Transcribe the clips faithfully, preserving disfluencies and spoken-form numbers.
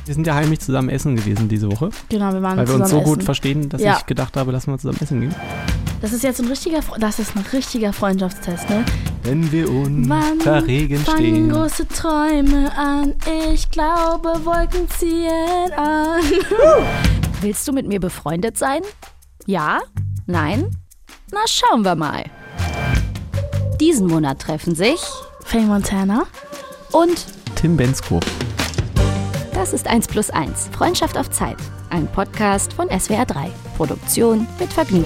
Wir sind ja heimlich zusammen essen gewesen diese Woche. Genau, wir waren Weil wir zusammen uns so essen. gut verstehen, dass Ja. ich gedacht habe, lass mal zusammen essen gehen. Das ist jetzt ein richtiger, Fre- das ist ein richtiger Freundschaftstest, ne? Wenn wir Wann unter Regen fangen stehen. große Träume an? Ich glaube, Wolken ziehen an. Willst du mit mir befreundet sein? Ja? Nein? Na, schauen wir mal. Diesen Monat treffen sich Faye Montana. und Tim Bensko. das ist eins plus eins. Freundschaft auf Zeit. Ein Podcast von S W R drei. Produktion mit Vergnügen.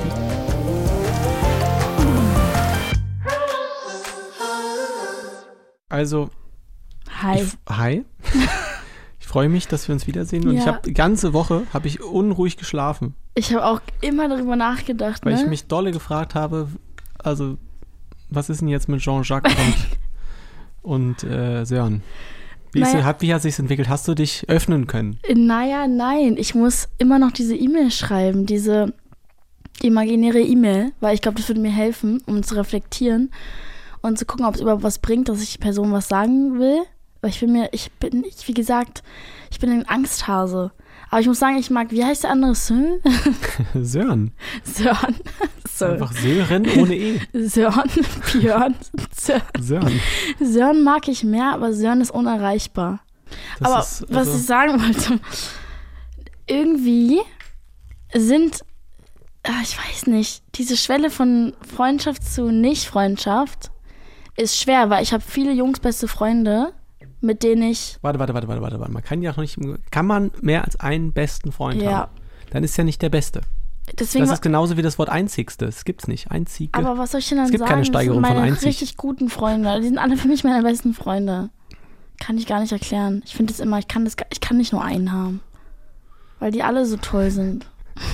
Also, Hi. ich, hi. Ich freue mich, dass wir uns wiedersehen. Und Ja. ich habe die ganze Woche habe ich unruhig geschlafen, Ich habe auch immer darüber nachgedacht, weil ne? ich mich dolle gefragt habe, also, was ist denn jetzt mit Jean-Jacques und, und äh, Sören? Wie, ist, Naja. denn- hat, wie hat sich's entwickelt? Hast du dich öffnen können? Naja, nein. Ich muss immer noch diese E-Mail schreiben, diese imaginäre E-Mail, weil ich glaube, das würde mir helfen, um zu reflektieren und zu gucken, ob es überhaupt was bringt, dass ich die Person was sagen will. Weil ich will mir, ich bin nicht, wie gesagt, ich bin ein Angsthase. Aber ich muss sagen, ich mag, wie heißt der andere? Sören? Sören. Sören. Sören. Einfach Sören ohne E. Sören. Björn. Sören. Sören. Sören mag ich mehr, aber Sören ist unerreichbar. Das Aber ist, was also, ich sagen wollte, irgendwie sind, ah, ich weiß nicht, diese Schwelle von Freundschaft zu Nicht-Freundschaft ist schwer, weil ich habe viele Jungs beste Freunde, mit denen ich, Warte, warte, warte, warte, warte, warte. Man kann ja auch nicht, kann man mehr als einen besten Freund Ja. haben? Dann ist ja nicht der Beste. deswegen, Das ist genauso wie das Wort Einzigste. Das gibt's nicht. Einzige. aber was soll ich denn dann Es gibt sagen? keine Steigerung das sind von meine einzig. richtig guten Freunde, die sind alle für mich meine besten Freunde. Kann ich gar nicht erklären. Ich finde es immer, ich kann das, ich kann nicht nur einen haben, weil die alle so toll sind.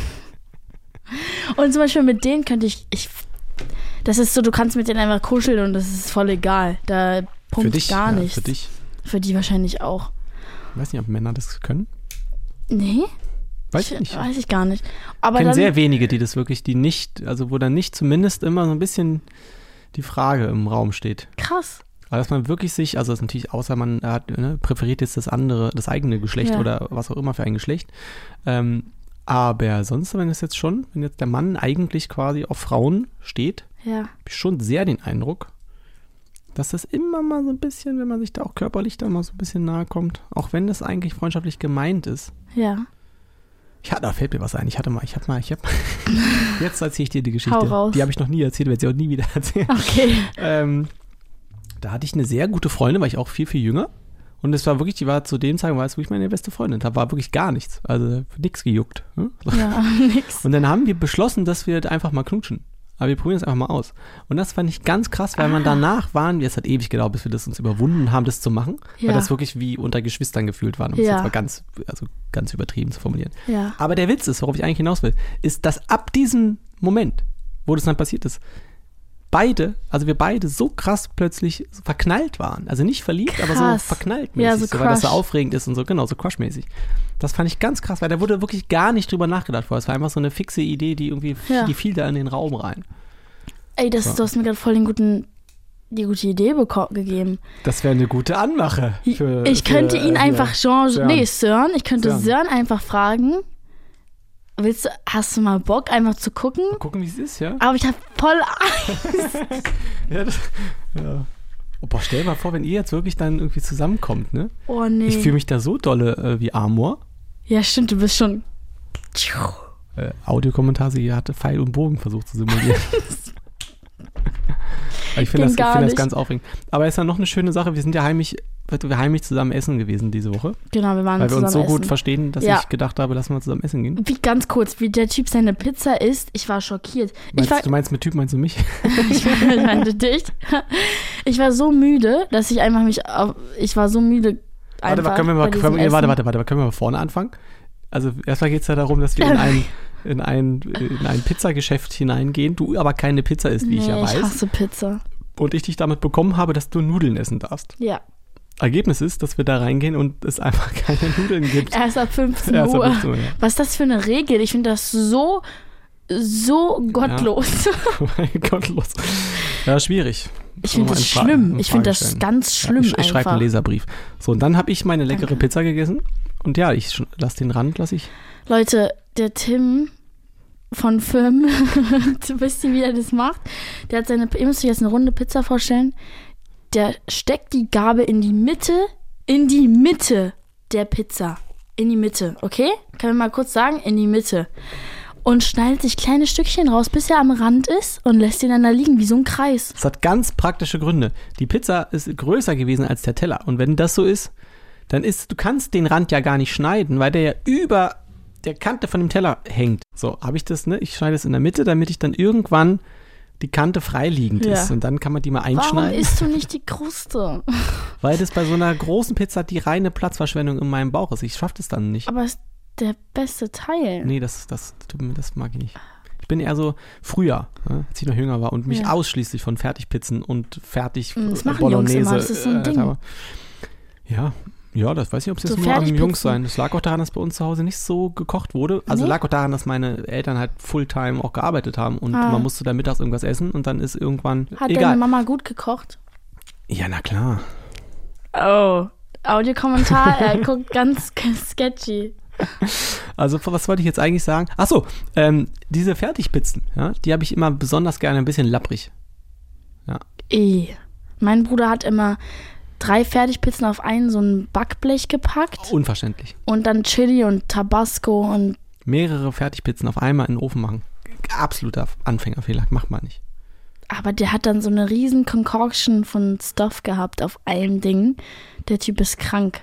Und zum Beispiel mit denen könnte ich, ich, das ist so, du kannst mit denen einfach kuscheln und das ist voll egal. Da für pumpt dich, gar ja, nichts. für dich. Für die wahrscheinlich auch. Ich weiß nicht, ob Männer das können. Nee? Weiß ich nicht. Weiß ich gar nicht. Aber Ich kenne dann, sehr wenige, die das wirklich, die nicht, also wo dann nicht zumindest immer so ein bisschen die Frage im Raum steht. krass. Aber dass man wirklich sich, also das ist natürlich, außer man hat, ne, präferiert jetzt das andere, das eigene Geschlecht Ja. oder was auch immer für ein Geschlecht. Ähm, aber sonst, wenn es jetzt schon, wenn jetzt der Mann eigentlich quasi auf Frauen steht, Ja. habe ich schon sehr den Eindruck, dass das immer mal so ein bisschen, wenn man sich da auch körperlich da mal so ein bisschen nahe kommt, auch wenn das eigentlich freundschaftlich gemeint ist. Ja. Ich hatte, da fällt mir was ein. Ich hatte mal, ich habe mal, ich habe, jetzt erzähle ich dir die Geschichte. Hau raus. Die habe ich noch nie erzählt, werde sie auch nie wieder erzählen. Okay. Ähm, da hatte ich eine sehr gute Freundin, war ich auch viel, viel jünger. Und es war wirklich, die war zu dem Zeitpunkt, war es wirklich meine beste Freundin. Da war wirklich gar nichts. Also nichts gejuckt. Ne? So. Ja, nix. Und dann haben wir beschlossen, dass wir einfach mal knutschen. Aber wir probieren es einfach mal aus. Und das fand ich ganz krass, weil man danach waren, es hat ewig gedauert, bis wir das uns überwunden haben, das zu machen. Ja. Weil das wirklich wie unter Geschwistern gefühlt war. Um es Ja. jetzt mal ganz, also ganz übertrieben zu formulieren. Ja. Aber der Witz ist, worauf ich eigentlich hinaus will, ist, dass ab diesem Moment, wo das dann passiert ist, beide, also wir beide so krass plötzlich verknallt waren. Also nicht verliebt, aber so Krass. verknallt Ja, mäßig, so so, weil das so Crush. aufregend ist und so, genau, so crushmäßig. Das fand ich ganz krass, weil da wurde wirklich gar nicht drüber nachgedacht vorher. Es war einfach so eine fixe Idee, die irgendwie, Ja. die fiel da in den Raum rein. Ey, das, So. du hast mir gerade voll den guten, die gute Idee beko- gegeben. Das wäre eine gute Anmache. Für, ich könnte für, ihn äh, einfach Jean, Sören. nee, Sören, ich könnte Sören. Sören einfach fragen, willst du, hast du mal Bock, einfach zu gucken? Mal gucken, wie es ist, ja? Aber ich habe voll Angst. Ja, das, ja. Oh, boah, stell dir mal vor, wenn ihr jetzt wirklich dann irgendwie zusammenkommt, ne? Oh nee. Ich fühle mich da so dolle äh, wie Amor. Ja, stimmt, du bist schon. Äh, Audiokommentar, sie hatte Pfeil und Bogen versucht zu simulieren. Aber ich finde das, Ging ich gar find das nicht. ganz aufregend. Aber es ist ja noch eine schöne Sache, wir sind ja heimlich, wir heimlich zusammen essen gewesen diese Woche. Genau, wir waren Weil wir zusammen uns so essen. gut verstehen, dass Ja. ich gedacht habe, lass mal zusammen essen gehen. Wie ganz kurz, wie der Typ seine Pizza isst, ich war schockiert. Meinst, Ich war, du meinst mit Typ, meinst du mich? ich meinte dich. Ich war so müde, dass ich einfach mich, auf, ich war so müde. Warte, einfach können wir mal, bei diesem können wir, Essen. warte, warte, warte, können wir mal vorne anfangen? Also erstmal geht es ja darum, dass wir in ein, in ein, in ein Pizzageschäft hineingehen, du aber keine Pizza isst, wie ich ja Nee, ich weiß. hasse Pizza. Und ich dich damit bekommen habe, dass du Nudeln essen darfst. Ja. Ergebnis ist, dass wir da reingehen und es einfach keine Nudeln gibt. Erst ab fünfzehn Erst ab Uhr. fünfzehn Uhr, ja. Was ist das für eine Regel? Ich finde das so, so gottlos. Mein Gott, los. Ja, schwierig. Ich finde Mal das eine Fra- schlimm. eine Ich finde Frage das stellen. ganz schlimm ja, ich, ich schreibe einfach. einen Leserbrief. So, und dann habe ich meine leckere Danke. Pizza gegessen Und ja, ich sch- lass den Rand, lass ich. Leute, der Tim von Film, wisst ihr, wie er das macht? Der hat seine, ihr müsst euch jetzt eine runde Pizza vorstellen. Der steckt die Gabel in die Mitte, in die Mitte der Pizza. In die Mitte, okay? Können wir mal kurz sagen? In die Mitte. Und schneidet sich kleine Stückchen raus, bis er am Rand ist und lässt ihn dann da liegen, wie so ein Kreis. Das hat ganz praktische Gründe. Die Pizza ist größer gewesen als der Teller. Und wenn das so ist, dann ist, du kannst den Rand ja gar nicht schneiden, weil der ja über der Kante von dem Teller hängt. So, habe ich das, ne? Ich schneide es in der Mitte, damit ich dann irgendwann die Kante freiliegend Ja. ist. Und dann kann man die mal Warum einschneiden. isst du nicht die Kruste? Weil das bei so einer großen Pizza die reine Platzverschwendung in meinem Bauch ist. Ich schaffe das dann nicht. Aber ist der beste Teil. Nee, das, das, tut mir- das mag ich nicht. Ich bin eher so früher, ne, als ich noch jünger war und mich Ja. ausschließlich von Fertigpizzen und fertig Mm, das äh, machen Jungs immer, Bolognese das ist so ein äh, Ding. habe. Ja, ja, das weiß ich, ob es So jetzt nur am Jungs Fertigpizzen. sein. Das lag auch daran, dass bei uns zu Hause nicht so gekocht wurde. Also Nee? lag auch daran, dass meine Eltern halt Fulltime auch gearbeitet haben und Ah. man musste da mittags irgendwas essen und dann ist irgendwann Hat egal. deine Mama gut gekocht? Ja, na klar. Oh, Audiokommentar, er guckt ganz sketchy. Also was wollte ich jetzt eigentlich sagen? Achso, ähm, diese Fertigpizzen, ja, die habe ich immer besonders gerne ein bisschen lapprig. Eh. Mein Bruder hat immer drei Fertigpizzen auf einen so ein Backblech gepackt Unverständlich. und dann Chili und Tabasco und Mehrere Fertigpizzen auf einmal in den Ofen machen. Absoluter Anfängerfehler, macht man nicht. aber der hat dann so eine riesen Concoction von Stuff gehabt auf einem Ding. Der Typ ist krank.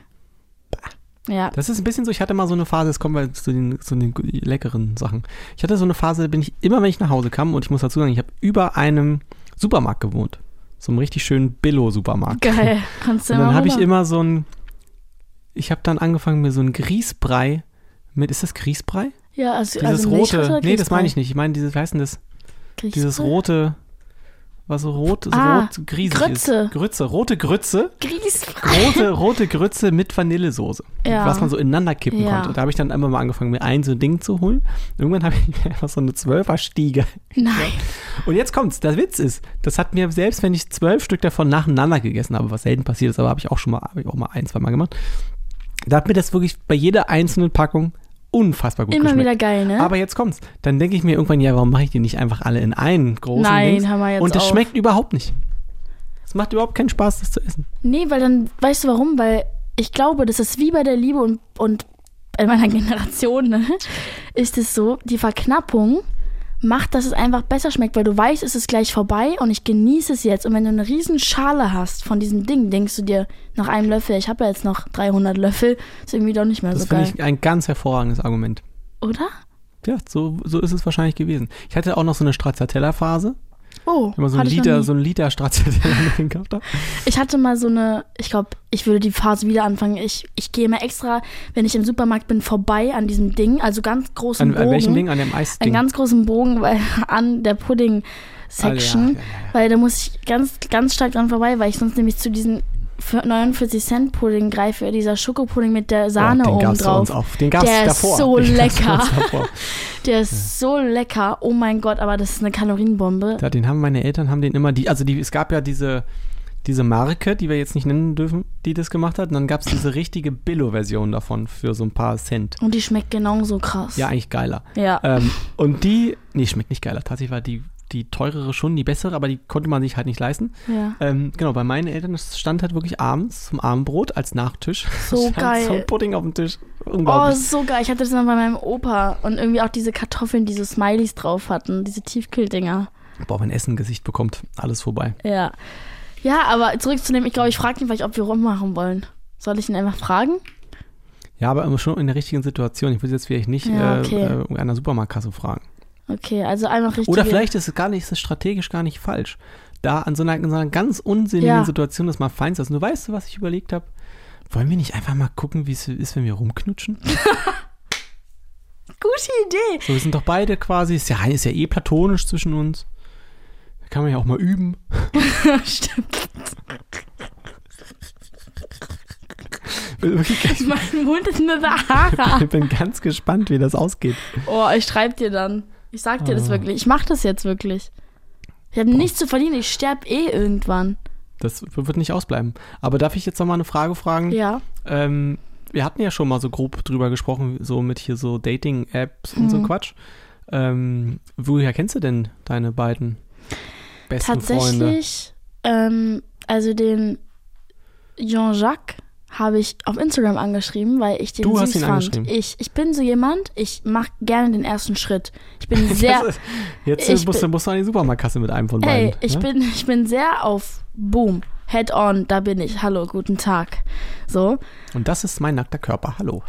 Ja. Das ist ein bisschen so, ich hatte mal so eine Phase, jetzt kommen wir zu den, zu den leckeren Sachen. Ich hatte so eine Phase, da bin ich immer, wenn ich nach Hause kam, und ich muss dazu sagen, ich habe über einem Supermarkt gewohnt. So einem richtig schönen Billo-Supermarkt. Geil. Kannst du Und immer dann habe ich rüber. immer so ein, ich habe dann angefangen mit so einem Grießbrei mit, ist das Grießbrei? Ja, also, Dieses also Milchreis rote, oder nee, das Grießbrei? meine ich nicht. Ich meine dieses, wie heißt denn das? Grießbrei? Dieses rote, was so rot, so Ah, rot griesig Grütze. ist. Grütze. Rote Grütze. Grießbrei. Rote, rote Grütze mit Vanillesoße. Ja. Was man so ineinander kippen Ja. konnte. Da habe ich dann einmal mal angefangen, mir ein so ein Ding zu holen. Irgendwann habe ich mir einfach so eine Zwölfer-Stiege. Nein. Und jetzt kommt's. Der Witz ist, das hat mir, selbst wenn ich zwölf Stück davon nacheinander gegessen habe, was selten passiert ist, aber habe ich auch schon mal, habe ich auch mal ein, zwei Mal gemacht, da hat mir das wirklich bei jeder einzelnen Packung unfassbar gut Immer geschmeckt. wieder geil, ne? Aber jetzt kommt's. Dann denke ich mir irgendwann, ja, warum mache ich die nicht einfach alle in einen großen Nein, Dings? hör mal jetzt Und das auf. schmeckt überhaupt nicht. Es macht überhaupt keinen Spaß, das zu essen. Nee, weil dann, weißt du warum? Weil ich glaube, das ist wie bei der Liebe und, und in meiner Generation, ne, ist es so, die Verknappung macht, dass es einfach besser schmeckt, weil du weißt, es ist gleich vorbei und ich genieße es jetzt. Und wenn du eine riesen Schale hast von diesem Ding, denkst du dir nach einem Löffel, ich habe ja jetzt noch dreihundert Löffel, ist irgendwie doch nicht mehr Das so finde geil. ich ein ganz hervorragendes Argument. Oder? Ja, so, so ist es wahrscheinlich gewesen. Ich hatte auch noch so eine Stracciatella-Phase. Oh, Wenn man so ein hatte ich noch Liter, nie. so ein Liter Stracciatella mit gekauft hat. Ich hatte mal so eine, ich glaube, ich würde die Phase wieder anfangen. Ich, ich gehe immer extra, wenn ich im Supermarkt bin, vorbei an diesem Ding, also ganz großen An, Bogen. an welchem Ding? An dem Einen Eisding? ganz großen Bogen, weil an der Pudding-Section, Ah, ja, ja, ja. weil da muss ich ganz, ganz stark dran vorbei, weil ich sonst nämlich zu diesen für neunundvierzig Cent Pudding greife, dieser Schokopudding mit der Sahne Oh, den oben gab's bei drauf. uns auch. Den gab's Der ist davor. so Den gab's bei lecker. uns davor. Der ist so lecker, oh mein Gott, aber das ist eine Kalorienbombe. Ja, den haben meine Eltern, haben den immer, die, also die, es gab ja diese, diese Marke, die wir jetzt nicht nennen dürfen, die das gemacht hat. Und dann gab es diese richtige Billo-Version davon für so ein paar Cent. Und die schmeckt genauso krass. Ja, eigentlich geiler. Ja. Ähm, und die, nee, schmeckt nicht geiler. Tatsächlich war die, die teurere schon die bessere, aber die konnte man sich halt nicht leisten. ja. Ähm, genau, bei meinen Eltern, das stand halt wirklich abends zum Abendbrot als Nachtisch. So stand geil. So ein Pudding auf dem Tisch. Oh, Unglaublich. so geil. Ich hatte das mal bei meinem Opa und irgendwie auch diese Kartoffeln, die so Smileys drauf hatten, diese Tiefkühldinger. Boah, wenn Essen Gesicht bekommt, alles vorbei. Ja. Ja, aber zurückzunehmen, ich glaube, ich frage ihn vielleicht, ob wir rummachen wollen. Soll ich ihn einfach fragen? Ja, aber immer schon in der richtigen Situation. Ich würde jetzt vielleicht nicht Ja, äh, okay. äh, an der Supermarktkasse fragen. Okay, also einfach richtig. Oder vielleicht ist es gar nicht, ist es strategisch gar nicht falsch. Da an so einer, in so einer ganz unsinnigen Ja. Situation das mal fein ist. Also, du weißt, was ich überlegt habe? Wollen wir nicht einfach mal gucken, wie es ist, wenn wir rumknutschen? Gute Idee. So, wir sind doch beide quasi, ist ja, ist ja eh platonisch zwischen uns. Da kann man ja auch mal üben. Stimmt. Wirklich, Mein Mund ist eine Sahara. ich bin ganz gespannt, wie das ausgeht. Oh, ich schreib dir dann. Ich sag dir das Ah. wirklich. Ich mach das jetzt wirklich. Ich habe nichts zu verlieren. Ich sterb eh irgendwann. Das wird nicht ausbleiben. Aber darf ich jetzt noch mal eine Frage fragen? Ja. Ähm, wir hatten ja schon mal so grob drüber gesprochen, so mit hier so Dating-Apps und so Quatsch. Ähm, woher kennst du denn deine beiden besten Tatsächlich, Freunde? Tatsächlich, ähm, also den Jean-Jacques habe ich auf Instagram angeschrieben, weil ich den du süß hast ihn fand. angeschrieben. Ich, ich bin so jemand, ich mache gerne den ersten Schritt. Ich bin sehr... ist, jetzt ich musst, bin, musst du an die Supermarktkasse mit einem von ey, beiden. ich, ja? bin, ich bin sehr auf Boom, Head on, da bin ich. Hallo, guten Tag. So. Und das ist mein nackter Körper. Hallo.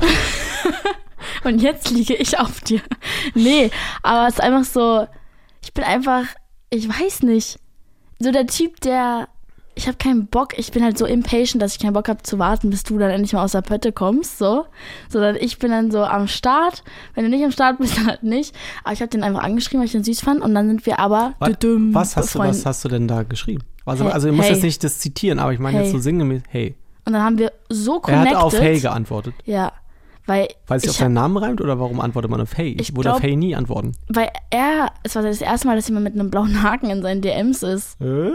Und jetzt liege ich auf dir. Nee, aber es ist einfach so, ich bin einfach, ich weiß nicht, so der Typ, der, ich habe keinen Bock, ich bin halt so impatient, dass ich keinen Bock habe zu warten, bis du dann endlich mal aus der Pötte kommst, so. Sondern ich bin dann so am Start, wenn du nicht am Start bist, dann halt nicht. Aber ich habe den einfach angeschrieben, weil ich den süß fand und dann sind wir aber Was, düdüm, was, hast, du, befreundet. was hast du denn da geschrieben? Also, Hey, also du musst hey. jetzt nicht das zitieren, aber ich meine Hey. jetzt so sinngemäß, hey. Und dann haben wir so Er connected. hat auf hey geantwortet. Ja, weil Weil es sich auf ich seinen Namen reimt oder warum antwortet man auf hey? Ich, Ich würde auf glaub- hey nie antworten. Weil er, es war das erste Mal, dass jemand mit einem blauen Haken in seinen D Ms ist. Äh?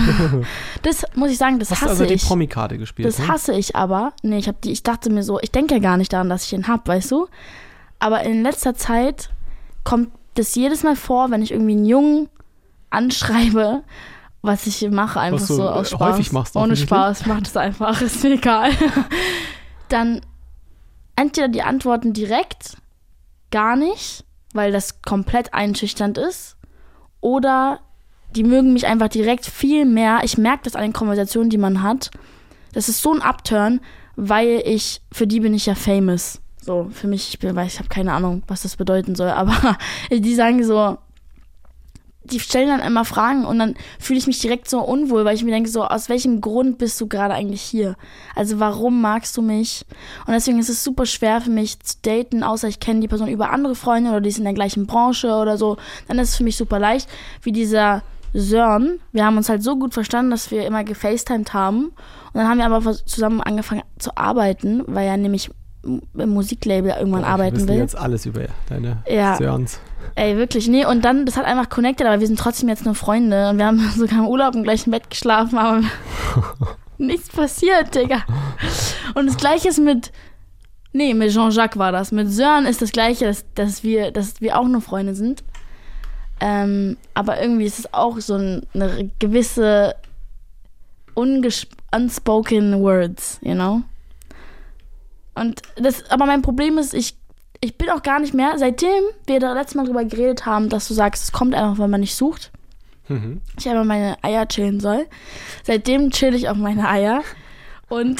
Das muss ich sagen, das Hast du hasse also die ich. Promi-Karte gespielt? Das ne? hasse ich aber. Nee, ich hab die, ich dachte mir so, ich denke ja gar nicht daran, dass ich ihn hab, weißt du? Aber in letzter Zeit kommt das jedes Mal vor, wenn ich irgendwie einen Jungen anschreibe, was ich mache, einfach Was du, so äh, aus Spaß. häufig machst, Ohne offensichtlich. Spaß, macht es einfach, ist mir egal. Dann entweder die antworten direkt, gar nicht, weil das komplett einschüchternd ist, oder die mögen mich einfach direkt viel mehr. Ich merke das an den Konversationen, die man hat. Das ist so ein Upturn, weil ich, für die bin ich ja famous. So, für mich, ich bin, weil ich habe keine Ahnung, was das bedeuten soll, aber die sagen so, die stellen dann immer Fragen und dann fühle ich mich direkt so unwohl, weil ich mir denke so, aus welchem Grund bist du gerade eigentlich hier? Also warum magst du mich? Und deswegen ist es super schwer für mich zu daten, außer ich kenne die Person über andere Freunde oder die ist in der gleichen Branche oder so. Dann ist es für mich super leicht, wie dieser Sören. Wir haben uns halt so gut verstanden, dass wir immer gefacetimed haben. Und dann haben wir aber vers- zusammen angefangen zu arbeiten, weil er nämlich im Musiklabel irgendwann Boah, arbeiten wir wissen will. jetzt alles über deine Ja. Sörens. Ey, wirklich, nee, und dann, das hat einfach connected, aber wir sind trotzdem jetzt nur Freunde und wir haben sogar im Urlaub im gleichen Bett geschlafen, aber nichts passiert, Digga. Und das Gleiche ist mit, nee, mit Jean-Jacques war das. Mit Sören ist das Gleiche, dass, dass, wir, dass wir auch nur Freunde sind. Ähm, aber irgendwie ist es auch so ein, eine gewisse unges- unspoken words, you know? Und das, aber mein Problem ist, ich Ich bin auch gar nicht mehr, seitdem wir da letztes Mal drüber geredet haben, dass du sagst, es kommt einfach, wenn man nicht sucht. Mhm. Ich einfach meine Eier chillen soll. Seitdem chill ich auf meine Eier. Und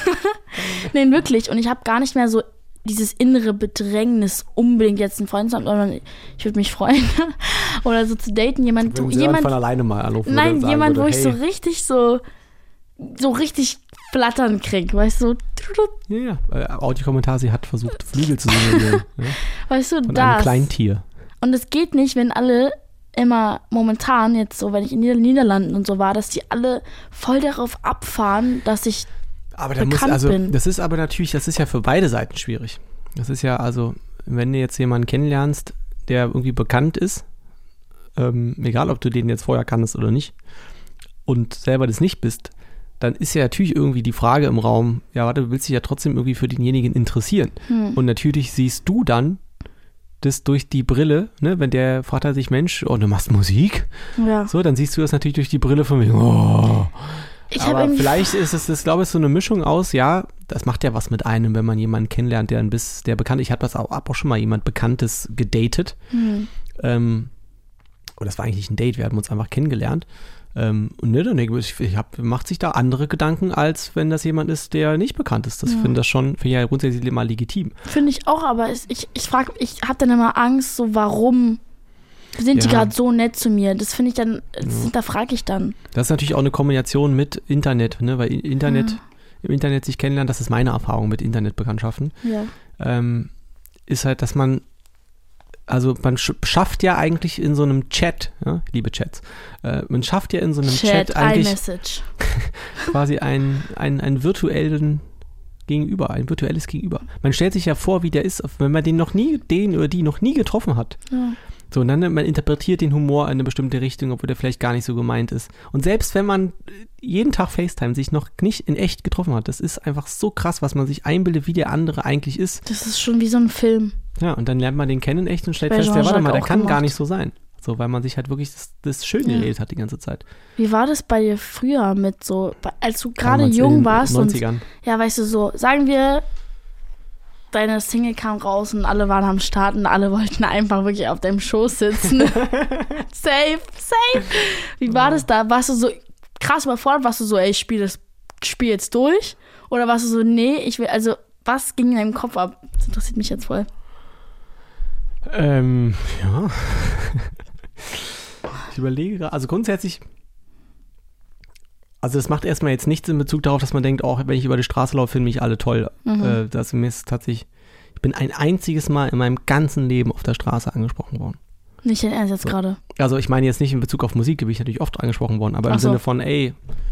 nein, wirklich. Und ich habe gar nicht mehr so dieses innere Bedrängnis, unbedingt jetzt einen Freund zu haben, sondern ich würde mich freuen. Oder so zu daten, jemand, Wenn du, Sören jemand, von alleine mal anrufen würde nein, und sagen jemand, würde, wo ich hey, so richtig so, so richtig flattern krieg, weißt du? Ja, ja. Äh, Audiokommentar, sie hat versucht, Flügel zu simulieren. Ja? Weißt du, Von das. einem kleinen Tier. Und es geht nicht, wenn alle immer momentan jetzt so, wenn ich in den Niederlanden und so war, dass die alle voll darauf abfahren, dass ich Aber da muss, bekannt also, bin. das ist aber natürlich, das ist ja für beide Seiten schwierig. Das ist ja, also, wenn du jetzt jemanden kennenlernst, der irgendwie bekannt ist, ähm, egal ob du den jetzt vorher kanntest oder nicht, und selber das nicht bist, dann ist ja natürlich irgendwie die Frage im Raum, ja, warte, du willst dich ja trotzdem irgendwie für denjenigen interessieren. Hm. Und natürlich siehst du dann das durch die Brille, ne, wenn der fragt er sich, Mensch, oh, du machst Musik? ja. So, dann siehst du das natürlich durch die Brille von mir, oh. Ich habe Aber irgendwie vielleicht ist es, das glaube ich, so eine Mischung aus, ja, das macht ja was mit einem, wenn man jemanden kennenlernt, der ein bisschen, der bekannt, ich habe das auch, hab auch schon mal jemand Bekanntes gedatet. hm. Ähm, und das war eigentlich nicht ein Date, wir hatten uns einfach kennengelernt. Ähm, und ne, dann denke ich, ich hab, macht sich da andere Gedanken, als wenn das jemand ist, der nicht bekannt ist. Das Ja. finde das schon, finde ich ja grundsätzlich mal legitim. Finde ich auch, aber es, ich, ich frage, ich habe dann immer Angst, so warum sind die Ja. gerade so nett zu mir? Das finde ich dann, das Ja. hinterfrage ich dann. Das ist natürlich auch eine Kombination mit Internet, ne, weil Internet, Ja. im Internet sich kennenlernen, das ist meine Erfahrung mit Internetbekanntschaften. Ja. ähm, ist halt, dass man, also man sch- schafft ja eigentlich in so einem Chat, ja, liebe Chats, äh, man schafft ja in so einem Chat, Chat, eigentlich iMessage. quasi einen, einen, einen virtuellen Gegenüber, ein virtuelles Gegenüber. Man stellt sich ja vor, wie der ist, wenn man den noch nie, den oder die noch nie getroffen hat. Ja. So, und dann, man interpretiert den Humor in eine bestimmte Richtung, obwohl der vielleicht gar nicht so gemeint ist. Und selbst wenn man jeden Tag FaceTime sich noch nicht in echt getroffen hat, das ist einfach so krass, was man sich einbildet, wie der andere eigentlich ist. Das ist schon wie so ein Film. Ja, und dann lernt man den kennen in echt und stellt Bei fest, ja, warte mal, der Jean-Jacques kann auch gar gemacht. nicht so sein. So, weil man sich halt wirklich das, das Schöne Ja. geredet hat die ganze Zeit. Wie war das bei dir früher mit so, als du gerade Damals in jung den warst und, neunzigern. ja, weißt du, so, sagen wir, deine Single kam raus und alle waren am Start und alle wollten einfach wirklich auf deinem Schoß sitzen. Safe, safe. Wie war das da? Warst du so krass überfordert? Warst du so, ey, ich spiel das Spiel jetzt durch? Oder warst du so, nee, ich will, also, was ging in deinem Kopf ab? Das interessiert mich jetzt voll. Ähm, ja. Ich überlege gerade, also grundsätzlich, also das macht erstmal jetzt nichts in Bezug darauf, dass man denkt, auch wenn ich über die Straße laufe, finden mich alle toll. Mhm. Äh, das mir ist tatsächlich, ich bin ein einziges Mal in meinem ganzen Leben auf der Straße angesprochen worden. Nicht dein Ernst jetzt So. gerade. Also ich meine jetzt nicht in Bezug auf Musik, bin ich natürlich oft angesprochen worden, aber im Ach so. Sinne von, ey,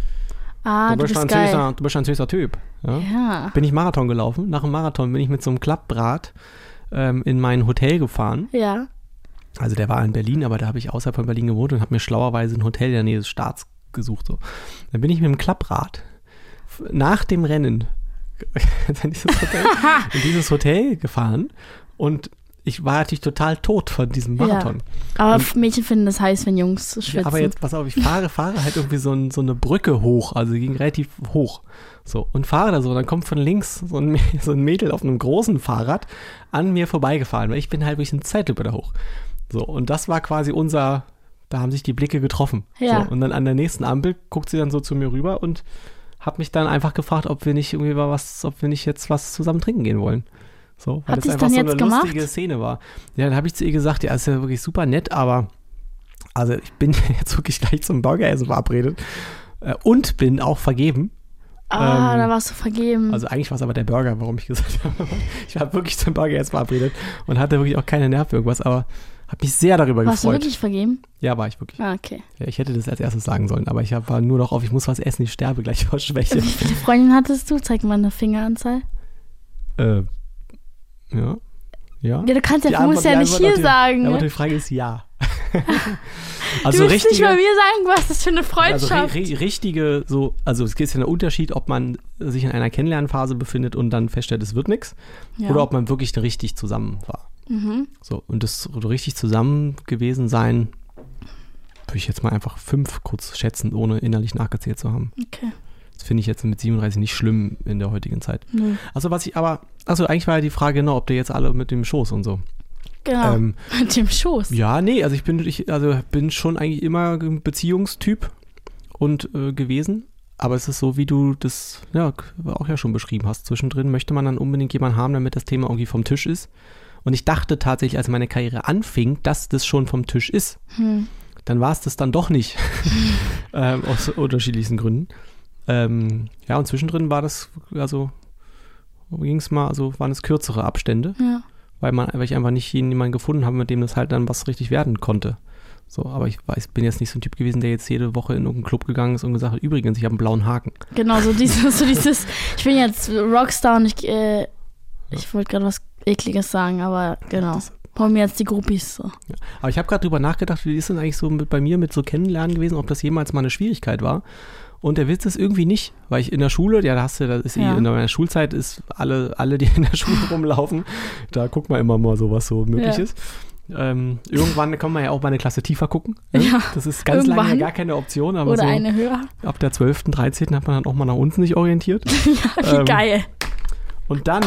Ah, du, du bist bist ein geil. süßer, du bist ein süßer Typ. Ja? Ja. Bin ich Marathon gelaufen. Nach dem Marathon bin ich mit so einem Klapprad ähm, in mein Hotel gefahren. Ja. Also der war in Berlin, aber da habe ich außerhalb von Berlin gewohnt und habe mir schlauerweise ein Hotel in der Nähe des Staats gesucht. So. Dann bin ich mit dem Klapprad f- nach dem Rennen in dieses Hotel, in dieses Hotel gefahren und ich war natürlich total tot von diesem Marathon. Aber Und- Mädchen finden das heiß, wenn Jungs schwitzen. Ja, aber jetzt, pass auf, ich fahre, fahre halt irgendwie so, ein, so eine Brücke hoch, also die ging relativ hoch. So, und fahre da so, dann kommt von links so ein, so ein Mädel auf einem großen Fahrrad an mir vorbeigefahren, weil ich bin halt durch eine Zeitlupe da hoch. So, und das war quasi unser, da haben sich die Blicke getroffen. Ja. So, und dann an der nächsten Ampel guckt sie dann so zu mir rüber und hat mich dann einfach gefragt, ob wir nicht irgendwie was, ob wir nicht jetzt was zusammen trinken gehen wollen. So, weil Hat das sie's einfach dann so jetzt eine gemacht? lustige Szene war. Ja, dann habe ich zu ihr gesagt, ja, ist ja wirklich super nett, aber also ich bin jetzt wirklich gleich zum Burgeressen verabredet äh, und bin auch vergeben. Ah, ähm, da warst du vergeben. Also eigentlich war es aber der Burger, warum ich gesagt habe. Ich war wirklich zum Burgeressen verabredet und hatte wirklich auch keine Nerven für irgendwas, aber habe mich sehr darüber warst du gefreut. wirklich vergeben? Ja, war ich wirklich. Ah, okay. Ja, ich hätte das als erstes sagen sollen, aber ich hab- war nur noch auf, ich muss was essen, ich sterbe gleich vor Schwäche. Wie viele Freundinnen hattest du? Zeig mal eine Fingeranzahl. äh, ja. Ja. Ja, du kannst Die ja, du musst Antwort- ja die nicht Antwort hier auf die- sagen. Ja, aber ne? die Frage ist ja. Du also willst nicht bei richtige, mir sagen, was das für eine also Freundschaft. ri- ri- richtige, so, also es gibt ja einen Unterschied, ob man sich in einer Kennenlernphase befindet und dann feststellt, es wird nichts, ja. oder ob man wirklich richtig zusammen war. Mhm. So, und das so richtig zusammen gewesen sein, würde ich jetzt mal einfach fünf kurz schätzen, ohne innerlich nachgezählt zu haben. Okay. Das finde ich jetzt mit siebenunddreißig nicht schlimm in der heutigen Zeit. Nö. Also was ich aber, also eigentlich war ja die Frage genau, ob der jetzt alle mit dem Schoß und so. Genau. Ähm, Mit dem Schoß. Ja, nee, also ich bin, ich, also bin schon eigentlich immer ein Beziehungstyp und äh, gewesen. Aber es ist so, wie du das ja auch ja schon beschrieben hast. Zwischendrin möchte man dann unbedingt jemanden haben, damit das Thema irgendwie vom Tisch ist. Und ich dachte tatsächlich, als meine Karriere anfing, dass das schon vom Tisch ist. Hm. Dann war es das dann doch nicht. ähm, aus unterschiedlichsten Gründen. Ähm, ja, und zwischendrin war das, also ging es mal, also waren es kürzere Abstände. Ja. Weil, man, weil ich einfach nicht jemanden gefunden habe, mit dem das halt dann was richtig werden konnte. So, aber ich weiß, bin jetzt nicht so ein Typ gewesen, der jetzt jede Woche in irgendeinen Club gegangen ist und gesagt hat, übrigens, ich habe einen blauen Haken. Genau, so dieses, so dieses, ich bin jetzt Rockstar und ich, äh, ich wollte gerade was Ekliges sagen, aber genau. Hol mir jetzt die Groupies so. Ja. Aber ich habe gerade drüber nachgedacht, wie ist denn eigentlich so mit, bei mir mit so Kennenlernen gewesen, ob das jemals mal eine Schwierigkeit war. Und der Witz ist irgendwie nicht, weil ich in der Schule, ja, da hast du, das ist Ja. eh, in meiner Schulzeit ist alle, alle, die in der Schule rumlaufen, da guckt man immer mal so, was so möglich Ja. ist. Ähm, irgendwann kann man ja auch mal eine Klasse tiefer gucken. Ne? Ja, Das ist ganz lange ja irgendwann. gar keine Option, aber Oder so eine höher. ab der zwölften, dreizehnten hat man dann auch mal nach unten sich orientiert. Ja, wie Ähm, geil. Und dann,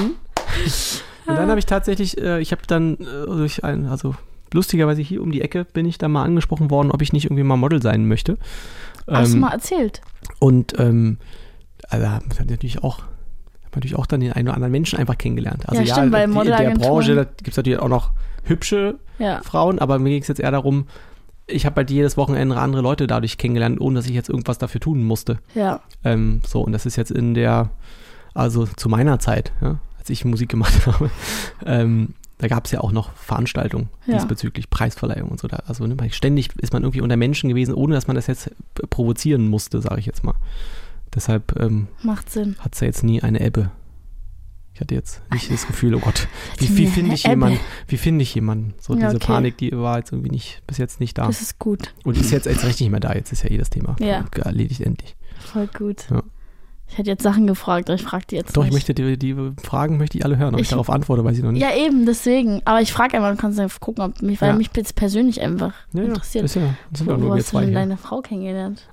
und dann habe ich tatsächlich, äh, ich habe dann äh, durch ein, also lustigerweise hier um die Ecke bin ich dann mal angesprochen worden, ob ich nicht irgendwie mal Model sein möchte. Hast du Ähm, mal erzählt? Und ähm, also hat natürlich auch, hat man natürlich auch dann den einen oder anderen Menschen einfach kennengelernt. Also Ja, stimmt, bei die, in der Modelagenturen. Branche, da gibt es natürlich auch noch hübsche Ja. Frauen, aber mir ging es jetzt eher darum, ich habe halt jedes Wochenende andere Leute dadurch kennengelernt, ohne dass ich jetzt irgendwas dafür tun musste. Ja. Ähm, so, und das ist jetzt in der, also zu meiner Zeit, ja, als ich Musik gemacht habe, ähm, da gab es ja auch noch Veranstaltungen Ja. diesbezüglich, Preisverleihung und so. Da, also ne, ständig ist man irgendwie unter Menschen gewesen, ohne dass man das jetzt provozieren musste, sage ich jetzt mal. Deshalb ähm, Macht Sinn. hat es ja jetzt nie eine Ebbe Ich hatte jetzt nicht das Gefühl, oh Gott, wie, hatte wie eine finde ich Ebbe. jemanden? Wie finde ich jemanden? So Ja, diese okay. Panik, die war jetzt irgendwie nicht, bis jetzt nicht da. Das ist gut. Und ist jetzt, jetzt recht nicht mehr da. Jetzt ist ja eh das Thema Ja. erledigt endlich. Voll gut. Ja. Ich hätte jetzt Sachen gefragt, aber ich frage die jetzt Doch, nicht. ich möchte die, die Fragen möchte ich alle hören. Ob ich, Ich- darauf antworte, weiß ich noch nicht. Ja, eben, deswegen. Aber ich frage einfach, du kannst einfach gucken, ob mich, weil Ja. mich jetzt persönlich einfach Ja, ja, interessiert. das, ist ja, das sind doch Wo nur wir hast du zwei denn hier. deine Frau kennengelernt?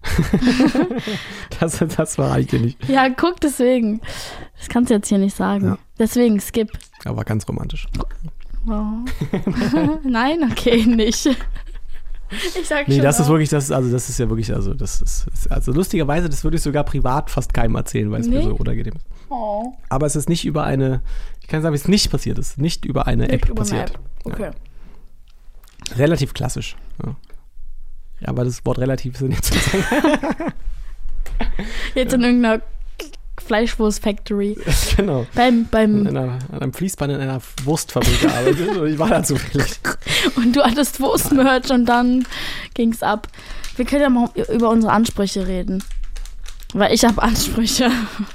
Das, das verrate ich dir nicht. Ja, guck, deswegen. Das kannst du jetzt hier nicht sagen. Ja. Deswegen, skip. Aber ganz romantisch. Wow. Nein, okay, nicht. Ich sag Nee, schon das ist auch. wirklich, das, also das ist ja wirklich, also das ist, ist also lustigerweise, das würde ich sogar privat fast keinem erzählen, weil es mir Nee? so unangenehm ist. Oh, Aber es ist nicht über eine, ich kann sagen, wie es nicht passiert ist, nicht über eine nicht App über eine passiert. App. Okay. Relativ klassisch. Ja. Ja, aber das Wort relativ ist nicht zu sagen. Jetzt in irgendeiner Fleischwurst-Factory. Genau. Beim, In beim, einer, an einem Fließband in einer Wurstfabrik gearbeitet und ich war da zufällig. und du hattest Wurstmerch und dann ging's ab. Wir können ja mal über unsere Ansprüche reden. Weil ich habe Ansprüche.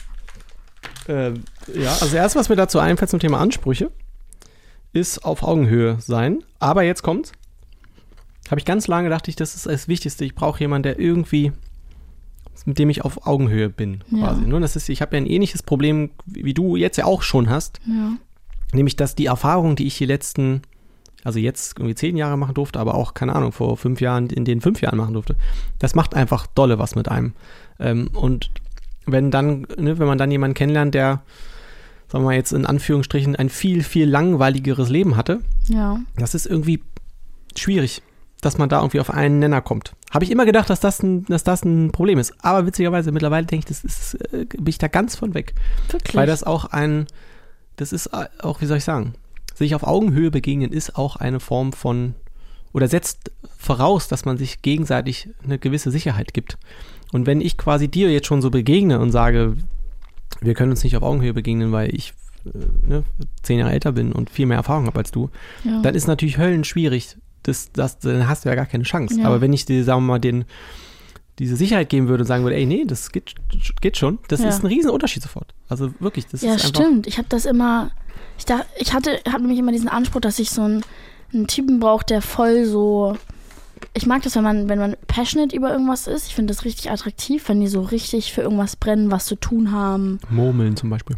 Ähm, ja, also erst, was mir dazu einfällt zum Thema Ansprüche, ist auf Augenhöhe sein. Aber jetzt kommt's. Habe ich ganz lange gedacht, ich, das ist das Wichtigste. Ich brauche jemanden, der irgendwie, mit dem ich auf Augenhöhe bin, quasi. Ja. Nur das ist, ich habe ja ein ähnliches Problem, wie du jetzt ja auch schon hast. Ja. Nämlich, dass die Erfahrung, die ich die letzten, also jetzt irgendwie zehn Jahre machen durfte, aber auch, keine Ahnung, vor fünf Jahren, in den fünf Jahren machen durfte, das macht einfach dolle was mit einem. Ähm, und wenn dann, ne, wenn man dann jemanden kennenlernt, der, sagen wir mal jetzt in Anführungsstrichen, ein viel, viel langweiligeres Leben hatte, Ja. das ist irgendwie schwierig, dass man da irgendwie auf einen Nenner kommt. Habe ich immer gedacht, dass das ein, dass das ein Problem ist. Aber witzigerweise, mittlerweile denke ich, das ist, äh, bin ich da ganz von weg. Wirklich. Weil das auch ein, das ist auch, wie soll ich sagen, sich auf Augenhöhe begegnen ist auch eine Form von, oder setzt voraus, dass man sich gegenseitig eine gewisse Sicherheit gibt. Und wenn ich quasi dir jetzt schon so begegne und sage, wir können uns nicht auf Augenhöhe begegnen, weil ich äh, ne, zehn Jahre älter bin und viel mehr Erfahrung habe als du, ja. dann ist natürlich höllenschwierig. Das, das, dann hast du ja gar keine Chance. Ja. Aber wenn ich dir, sagen wir mal, den, diese Sicherheit geben würde und sagen würde, ey, nee, das geht, geht schon, das Ja. ist ein riesen Unterschied sofort. Also wirklich, das Ja, ist einfach... stimmt. Ich habe das immer, ich dachte, ich hatte, hatte nämlich immer diesen Anspruch, dass ich so einen, einen Typen brauche, der voll so, ich mag das, wenn man, wenn man passionate über irgendwas ist. Ich finde das richtig attraktiv, wenn die so richtig für irgendwas brennen, was zu tun haben. Murmeln zum Beispiel.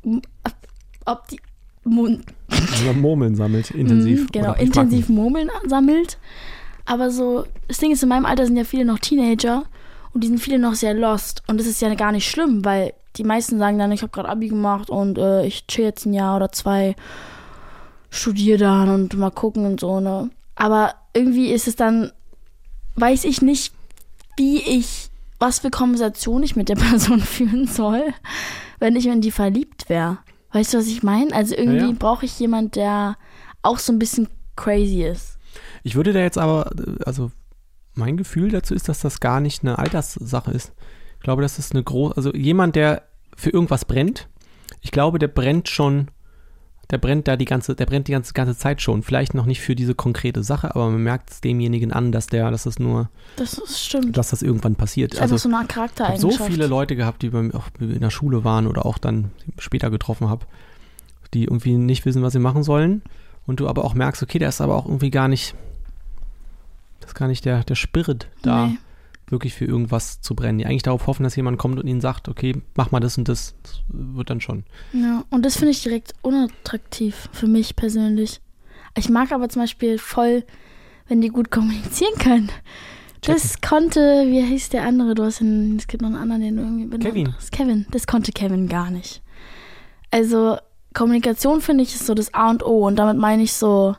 Ob die Mund, Oder Murmeln sammelt, intensiv. Mhm, genau, Oder ich mag intensiv Murmeln sammelt. Aber so, das Ding ist, in meinem Alter sind ja viele noch Teenager und die sind viele noch sehr lost. Und das ist ja gar nicht schlimm, weil die meisten sagen dann, ich habe gerade Abi gemacht und äh, ich chill jetzt ein Jahr oder zwei, studiere dann und mal gucken und so, ne. Aber irgendwie ist es dann, weiß ich nicht, wie ich, was für Konversation ich mit der Person führen soll, wenn ich in die verliebt wäre. Weißt du, was ich meine? Also irgendwie Ja, ja. brauche ich jemand, der auch so ein bisschen crazy ist. Ich würde da jetzt aber, also mein Gefühl dazu ist, dass das gar nicht eine Alterssache ist. Ich glaube, das ist eine große, also jemand, der für irgendwas brennt, ich glaube, der brennt schon, der brennt da die ganze, der brennt die ganze, ganze Zeit schon. Vielleicht noch nicht für diese konkrete Sache, aber man merkt es demjenigen an, dass der, dass es nur, Das ist, stimmt. dass das irgendwann passiert. Das ist einfach Also so eine ich habe Charaktereigenschaft. so viele Leute gehabt, die bei mir auch in der Schule waren oder auch dann später getroffen habe, die irgendwie nicht wissen, was sie machen sollen. Und du aber auch merkst, okay, der ist aber auch irgendwie gar nicht, das ist gar nicht der, der Spirit da, Nee. wirklich für irgendwas zu brennen. Die eigentlich darauf hoffen, dass jemand kommt und ihnen sagt, okay, mach mal das und das. Das wird dann schon. Ja, und das finde ich direkt unattraktiv für mich persönlich. Ich mag aber zum Beispiel voll, wenn die gut kommunizieren können. Das konnte, wie hieß der andere? Du hast einen, es gibt noch einen anderen, den du irgendwie benannt Kevin. hast. Kevin. Das konnte Kevin gar nicht. Also, Kommunikation finde ich ist so das A und O. Und damit meine ich so,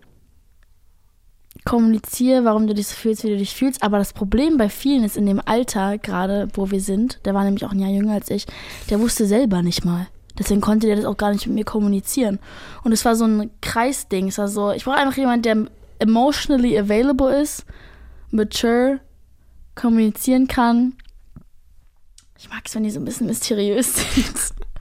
kommuniziere, warum du dich so fühlst, wie du dich fühlst. Aber das Problem bei vielen ist in dem Alter, gerade wo wir sind, der war nämlich auch ein Jahr jünger als ich, der wusste selber nicht mal. Deswegen konnte der das auch gar nicht mit mir kommunizieren. Und es war so ein Kreisding. Es war so, ich brauche einfach jemanden, der emotionally available ist, mature, kommunizieren kann. Ich mag es, wenn die so ein bisschen mysteriös sind.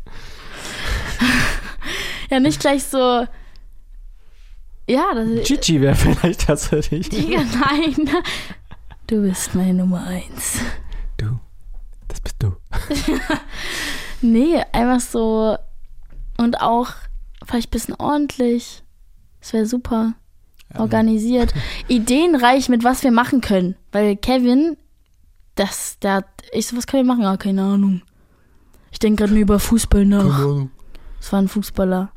Ja, nicht gleich so, ja, das Gigi wäre vielleicht das für dich. Digga, nein. Du bist meine Nummer eins. Du, das bist du. Nee, einfach so, Und auch vielleicht ein bisschen ordentlich. Das wäre super. Organisiert. Ideenreich, mit was wir machen können. Weil Kevin, das, der hat, ich so, was können wir machen? Ah, keine Ahnung. Ich denke gerade nur über Fußball nach. Das war ein Fußballer.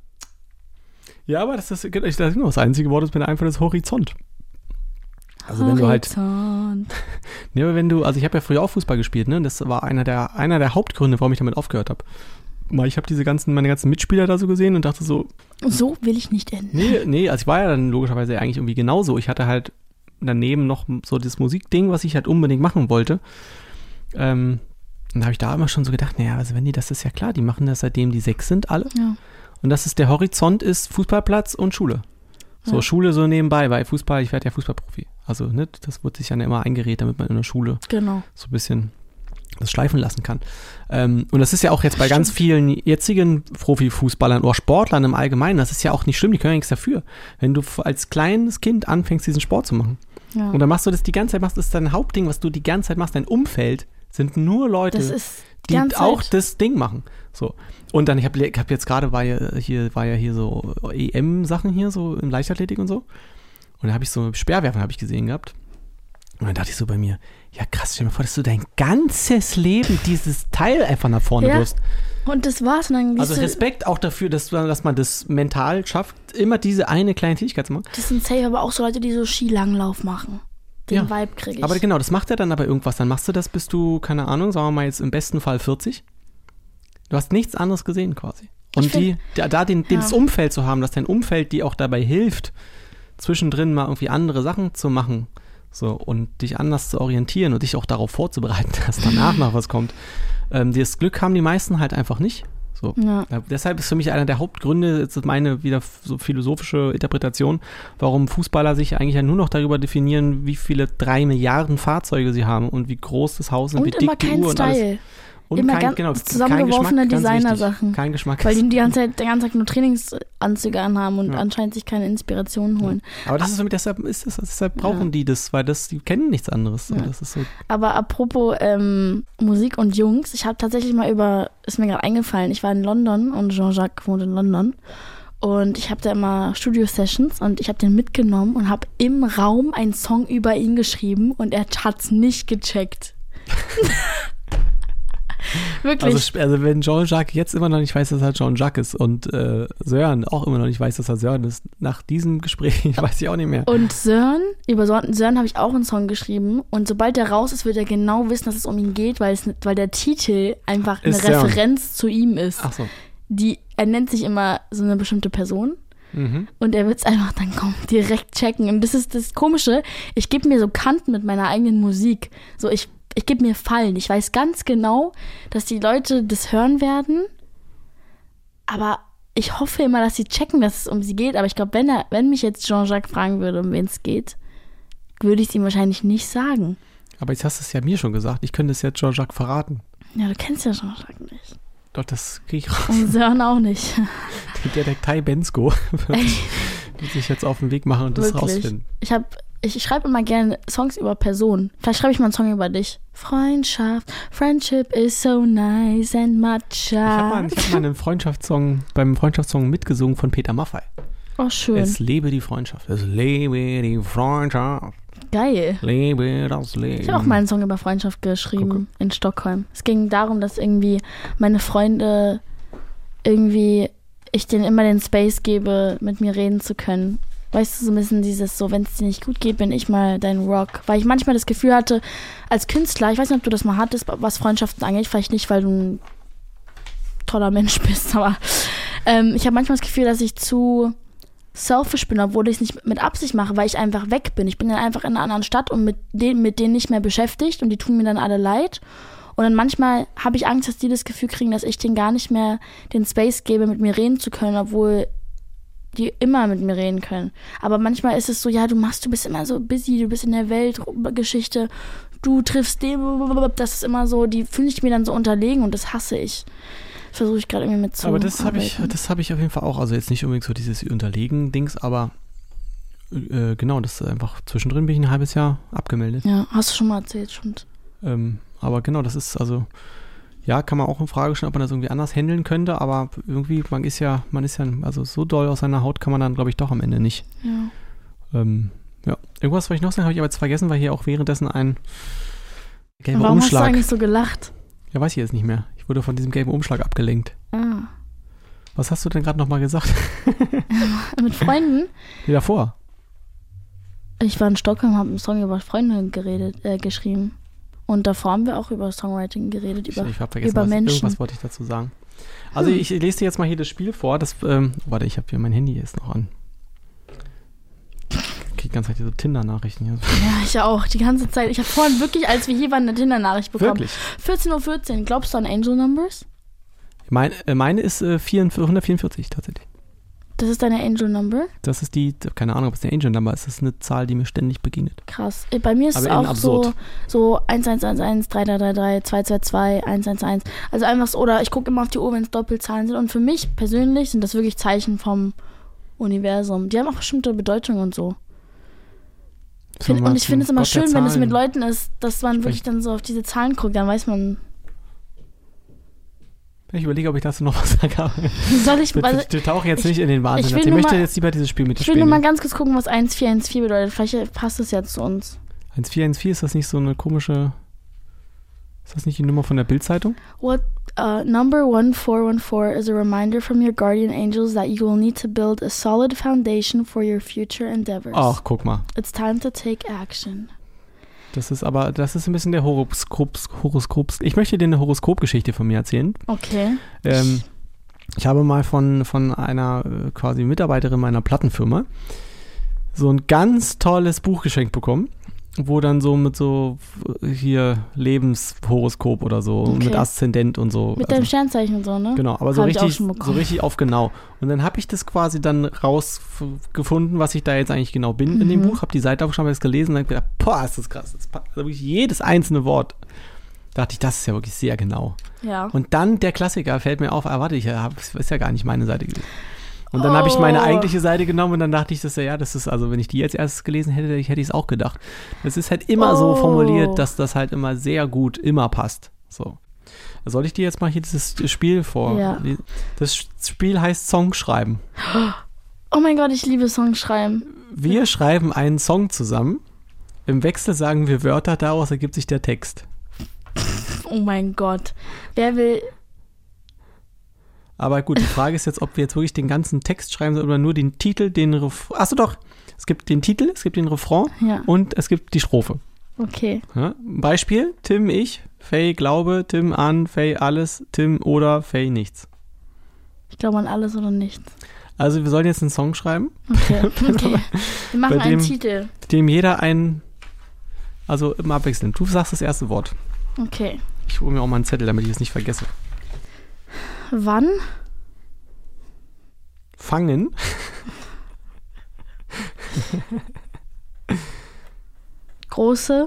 Ja, aber das ist, ich das, das einzige Wort, das mir einfach das Horizont. Also wenn Horizont. du halt. Nee, aber wenn du, also ich habe ja früher auch Fußball gespielt, ne? Das war einer der, einer der Hauptgründe, warum ich damit aufgehört habe. Weil ich habe diese ganzen, meine ganzen Mitspieler da so gesehen und dachte so. So will ich nicht enden. Nee, nee, also ich war ja dann logischerweise eigentlich irgendwie genauso. Ich hatte halt daneben noch so das Musikding, was ich halt unbedingt machen wollte. Ähm, und da habe ich da immer schon so gedacht, naja, also wenn die, das ist ja klar, die machen das seitdem die sechs sind alle. Ja. Und das ist der Horizont ist Fußballplatz und Schule. So, ja. Schule so nebenbei, weil Fußball, ich werde ja Fußballprofi. Also, ne, das wird sich ja immer eingeredet, damit man in der Schule genau. so ein bisschen das schleifen lassen kann. Ähm, und das ist ja auch jetzt bei Stimmt. ganz vielen jetzigen Profifußballern oder Sportlern im Allgemeinen, das ist ja auch nicht schlimm, die können ja nichts dafür. Wenn du als kleines Kind anfängst, diesen Sport zu machen. Ja. Und dann machst du das die ganze Zeit, machst das ist dein Hauptding, was du die ganze Zeit machst, dein Umfeld sind nur Leute, das ist die auch das Ding machen. So. Und dann, ich habe hab jetzt gerade, war ja hier, war ja hier so E M-Sachen hier, so in Leichtathletik und so. Und da habe ich so Speerwerfen habe ich gesehen gehabt. Und dann dachte ich so bei mir, ja krass, stell dir mal vor, dass du dein ganzes Leben dieses Teil einfach nach vorne ja. wirst. Und das war's. Und dann also Respekt auch dafür, dass, du, dass man das mental schafft, immer diese eine kleine Tätigkeit zu machen. Das sind safe aber auch so Leute, die so Skilanglauf machen. Den ja. Vibe kriege ich. Aber genau, das macht er dann aber irgendwas. Dann machst du das, bis du, keine Ahnung, sagen wir mal jetzt im besten Fall vierzig. Du hast nichts anderes gesehen quasi. Und find, die, da, da den, ja. das Umfeld zu haben, dass dein Umfeld dir auch dabei hilft, zwischendrin mal irgendwie andere Sachen zu machen. So, und dich anders zu orientieren und dich auch darauf vorzubereiten, dass danach noch was kommt. Ähm, das Glück haben die meisten halt einfach nicht. So. Ja. Ja, deshalb ist für mich einer der Hauptgründe, jetzt ist meine wieder so philosophische Interpretation, warum Fußballer sich eigentlich ja nur noch darüber definieren, wie viele drei Milliarden Fahrzeuge sie haben und wie groß das Haus ist und wie dick die Uhr und Style. alles. Und immer kein, ganz genau, zusammengeworfene Designer-Sachen. Kein Geschmack. Weil die die ganze Zeit, die ganze Zeit nur Trainingsanzüge anhaben und ja. anscheinend sich keine Inspiration holen. Ja. Aber das ist so, deshalb, ist das, deshalb brauchen ja. die das, weil das, die kennen nichts anderes. Ja. Das ist so. Aber apropos ähm, Musik und Jungs, ich habe tatsächlich mal über, ist mir gerade eingefallen, ich war in London und Jean-Jacques wohnt in London. Und ich habe da immer Studio-Sessions und ich habe den mitgenommen und habe im Raum einen Song über ihn geschrieben und er hat's nicht gecheckt. Wirklich. Also, also wenn Jean-Jacques jetzt immer noch nicht weiß, dass er Jean-Jacques ist und äh, Sören auch immer noch nicht weiß, dass er Sören ist, nach diesem Gespräch weiß ich auch nicht mehr. Und Sören, über Sören habe ich auch einen Song geschrieben und sobald der raus ist, wird er genau wissen, dass es um ihn geht, weil, es, weil der Titel einfach eine ist Referenz zu ihm ist. Ach so. Die, er nennt sich immer so eine bestimmte Person. Mhm. Und er wird es einfach dann kommen, direkt checken. Und das ist das Komische, ich gebe mir so Kanten mit meiner eigenen Musik. So, ich Ich gebe mir Fallen. Ich weiß ganz genau, dass die Leute das hören werden. Aber ich hoffe immer, dass sie checken, dass es um sie geht. Aber ich glaube, wenn er, wenn mich jetzt Jean-Jacques fragen würde, um wen es geht, würde ich es ihm wahrscheinlich nicht sagen. Aber jetzt hast du es ja mir schon gesagt. Ich könnte es jetzt Jean-Jacques verraten. Ja, du kennst ja Jean-Jacques nicht. Doch, das kriege ich raus. Und Sören auch nicht. Die Detektei Bensko wird sich jetzt auf den Weg machen und das Wirklich? rausfinden. Ich habe Ich schreibe immer gerne Songs über Personen. Vielleicht schreibe ich mal einen Song über dich. Freundschaft, Friendship is so nice and much. Ich habe mal, ich hab mal einen Freundschaftssong, beim Freundschaftssong mitgesungen von Peter Maffay. Oh, schön. Es lebe die Freundschaft. Es lebe die Freundschaft. Geil. Lebe das Leben. Ich habe auch mal einen Song über Freundschaft geschrieben Gucke. in Stockholm. Es ging darum, dass irgendwie meine Freunde irgendwie, ich denen immer den Space gebe, mit mir reden zu können. Weißt du, so ein bisschen dieses so, wenn es dir nicht gut geht, bin ich mal dein Rock. Weil ich manchmal das Gefühl hatte, als Künstler, ich weiß nicht, ob du das mal hattest, was Freundschaften angeht, vielleicht nicht, weil du ein toller Mensch bist, aber ähm, ich habe manchmal das Gefühl, dass ich zu selfish bin, obwohl ich es nicht mit Absicht mache, weil ich einfach weg bin. Ich bin dann einfach in einer anderen Stadt und mit denen, mit denen nicht mehr beschäftigt und die tun mir dann alle leid. Und dann manchmal habe ich Angst, dass die das Gefühl kriegen, dass ich denen gar nicht mehr den Space gebe, mit mir reden zu können, obwohl die immer mit mir reden können. Aber manchmal ist es so, ja, du machst, du bist immer so busy, du bist in der Weltgeschichte, du triffst den, das ist immer so, die fühlen sich mir dann so unterlegen und das hasse ich. Versuche ich gerade irgendwie mit zu Aber das habe ich, das habe ich auf jeden Fall auch, also jetzt nicht unbedingt so dieses Unterlegen-Dings, aber äh, genau, das ist einfach, zwischendrin bin ich ein halbes Jahr abgemeldet. Ja, hast du schon mal erzählt, stimmt. Ähm, aber genau, das ist also, Ja, kann man auch in Frage stellen, ob man das irgendwie anders handeln könnte, aber irgendwie, man ist ja, man ist ja, also so doll aus seiner Haut kann man dann, glaube ich, doch am Ende nicht. Ja. Ähm, ja. Irgendwas wollte ich noch sagen, habe ich aber jetzt vergessen, weil hier auch währenddessen ein gelber Warum Umschlag. hast du eigentlich so gelacht? Ja, weiß ich jetzt nicht mehr. Ich wurde von diesem gelben Umschlag abgelenkt. Ah. Was hast du denn gerade nochmal gesagt? Mit Freunden? Nee, davor. Ich war in Stockholm, habe einen Song über Freunde geredet, äh, geschrieben. Und davor haben wir auch über Songwriting geredet, über, ich habe vergessen, über was, Menschen. irgendwas wollte ich dazu sagen. Also hm. ich lese dir jetzt mal hier das Spiel vor. Das, ähm, warte, ich habe hier mein Handy jetzt noch an. Ich kriege die ganze Zeit diese Tinder-Nachrichten hier. Ja, ich auch, die ganze Zeit. Ich habe vorhin wirklich, als wir hier waren, eine Tinder-Nachricht bekommen. Wirklich? vierzehn Uhr vierzehn, glaubst du an Angel Numbers? Meine, äh, meine ist äh, hundertvierundvierzig tatsächlich. Das ist deine Angel Number? Das ist die, keine Ahnung, ob es eine Angel Number ist. Das ist eine Zahl, die mir ständig begegnet. Krass. Bei mir ist Aber es auch so, so eins eins eins eins, drei drei drei drei, zwei zwei zwei, eins eins eins. Also einfach so, oder ich gucke immer auf die Uhr, wenn es Doppelzahlen sind. Und für mich persönlich sind das wirklich Zeichen vom Universum. Die haben auch bestimmte Bedeutung und so. Find, und ich finde es immer schön, wenn es mit Leuten ist, dass man wirklich dann so auf diese Zahlen guckt, dann weiß man. Ich überlege, ob ich dazu noch was sage. Soll ich, ich, also, ich, ich tauche jetzt nicht in den Wahnsinn. Ich, ich möchte mal, jetzt lieber dieses Spiel mit dir spielen. Ich will nur mal ganz kurz gucken, was eins vier eins vier bedeutet. Vielleicht passt es ja zu uns. eins vier eins vier, ist das nicht so eine komische... Ist das nicht die Nummer von der Bild-Zeitung? What uh, number one four one four is a reminder from your guardian angels that you will need to build a solid foundation for your future endeavors. Ach, guck mal. It's time to take action. Das ist aber, das ist ein bisschen der Horoskops, Horoskops. Ich möchte dir eine Horoskopgeschichte von mir erzählen. Okay. Ähm, ich habe mal von, von einer äh, quasi Mitarbeiterin meiner Plattenfirma so ein ganz tolles Buch geschenkt bekommen, wo dann so mit so hier Lebenshoroskop oder so, okay. mit Aszendent und so. Mit also, deinem Sternzeichen und so, ne? Genau, aber so richtig, so richtig auf genau. Und dann habe ich das quasi dann rausgefunden, was ich da jetzt eigentlich genau bin mhm. in dem Buch, habe die Seite aufgeschrieben, habe es gelesen und habe gedacht, boah, ist das krass. Das passt, also wirklich jedes einzelne Wort. Da dachte ich, das ist ja wirklich sehr genau. Ja. Und dann der Klassiker fällt mir auf, ah, warte, ich habe, das ist ja gar nicht meine Seite gewesen. Und dann oh. habe ich meine eigentliche Seite genommen und dann dachte ich, das ja, das ist, also wenn ich die als erstes gelesen hätte, hätte ich es auch gedacht. Das ist halt immer oh. so formuliert, dass das halt immer sehr gut immer passt. So. Soll ich dir jetzt mal hier dieses Spiel vor? Ja. Das Spiel heißt Songschreiben. Oh mein Gott, ich liebe Songschreiben. Wir schreiben einen Song zusammen. Im Wechsel sagen wir Wörter, daraus ergibt sich der Text. Oh mein Gott. Wer will... Aber gut, die Frage ist jetzt, ob wir jetzt wirklich den ganzen Text schreiben sollen oder nur den Titel, den Refrain. Achso doch, es gibt den Titel, es gibt den Refrain ja. und es gibt die Strophe. Okay. Ja, Beispiel, Tim, ich, Faye, glaube, Tim, an, Faye, alles, Tim oder Faye, nichts. Ich glaube an alles oder nichts. Also wir sollen jetzt einen Song schreiben. Okay, okay. Wir machen bei einen dem, Titel. Dem jeder ein, also immer abwechselnd. Du sagst das erste Wort. Okay. Ich hole mir auch mal einen Zettel, damit ich es nicht vergesse. Wann? Fangen. Große.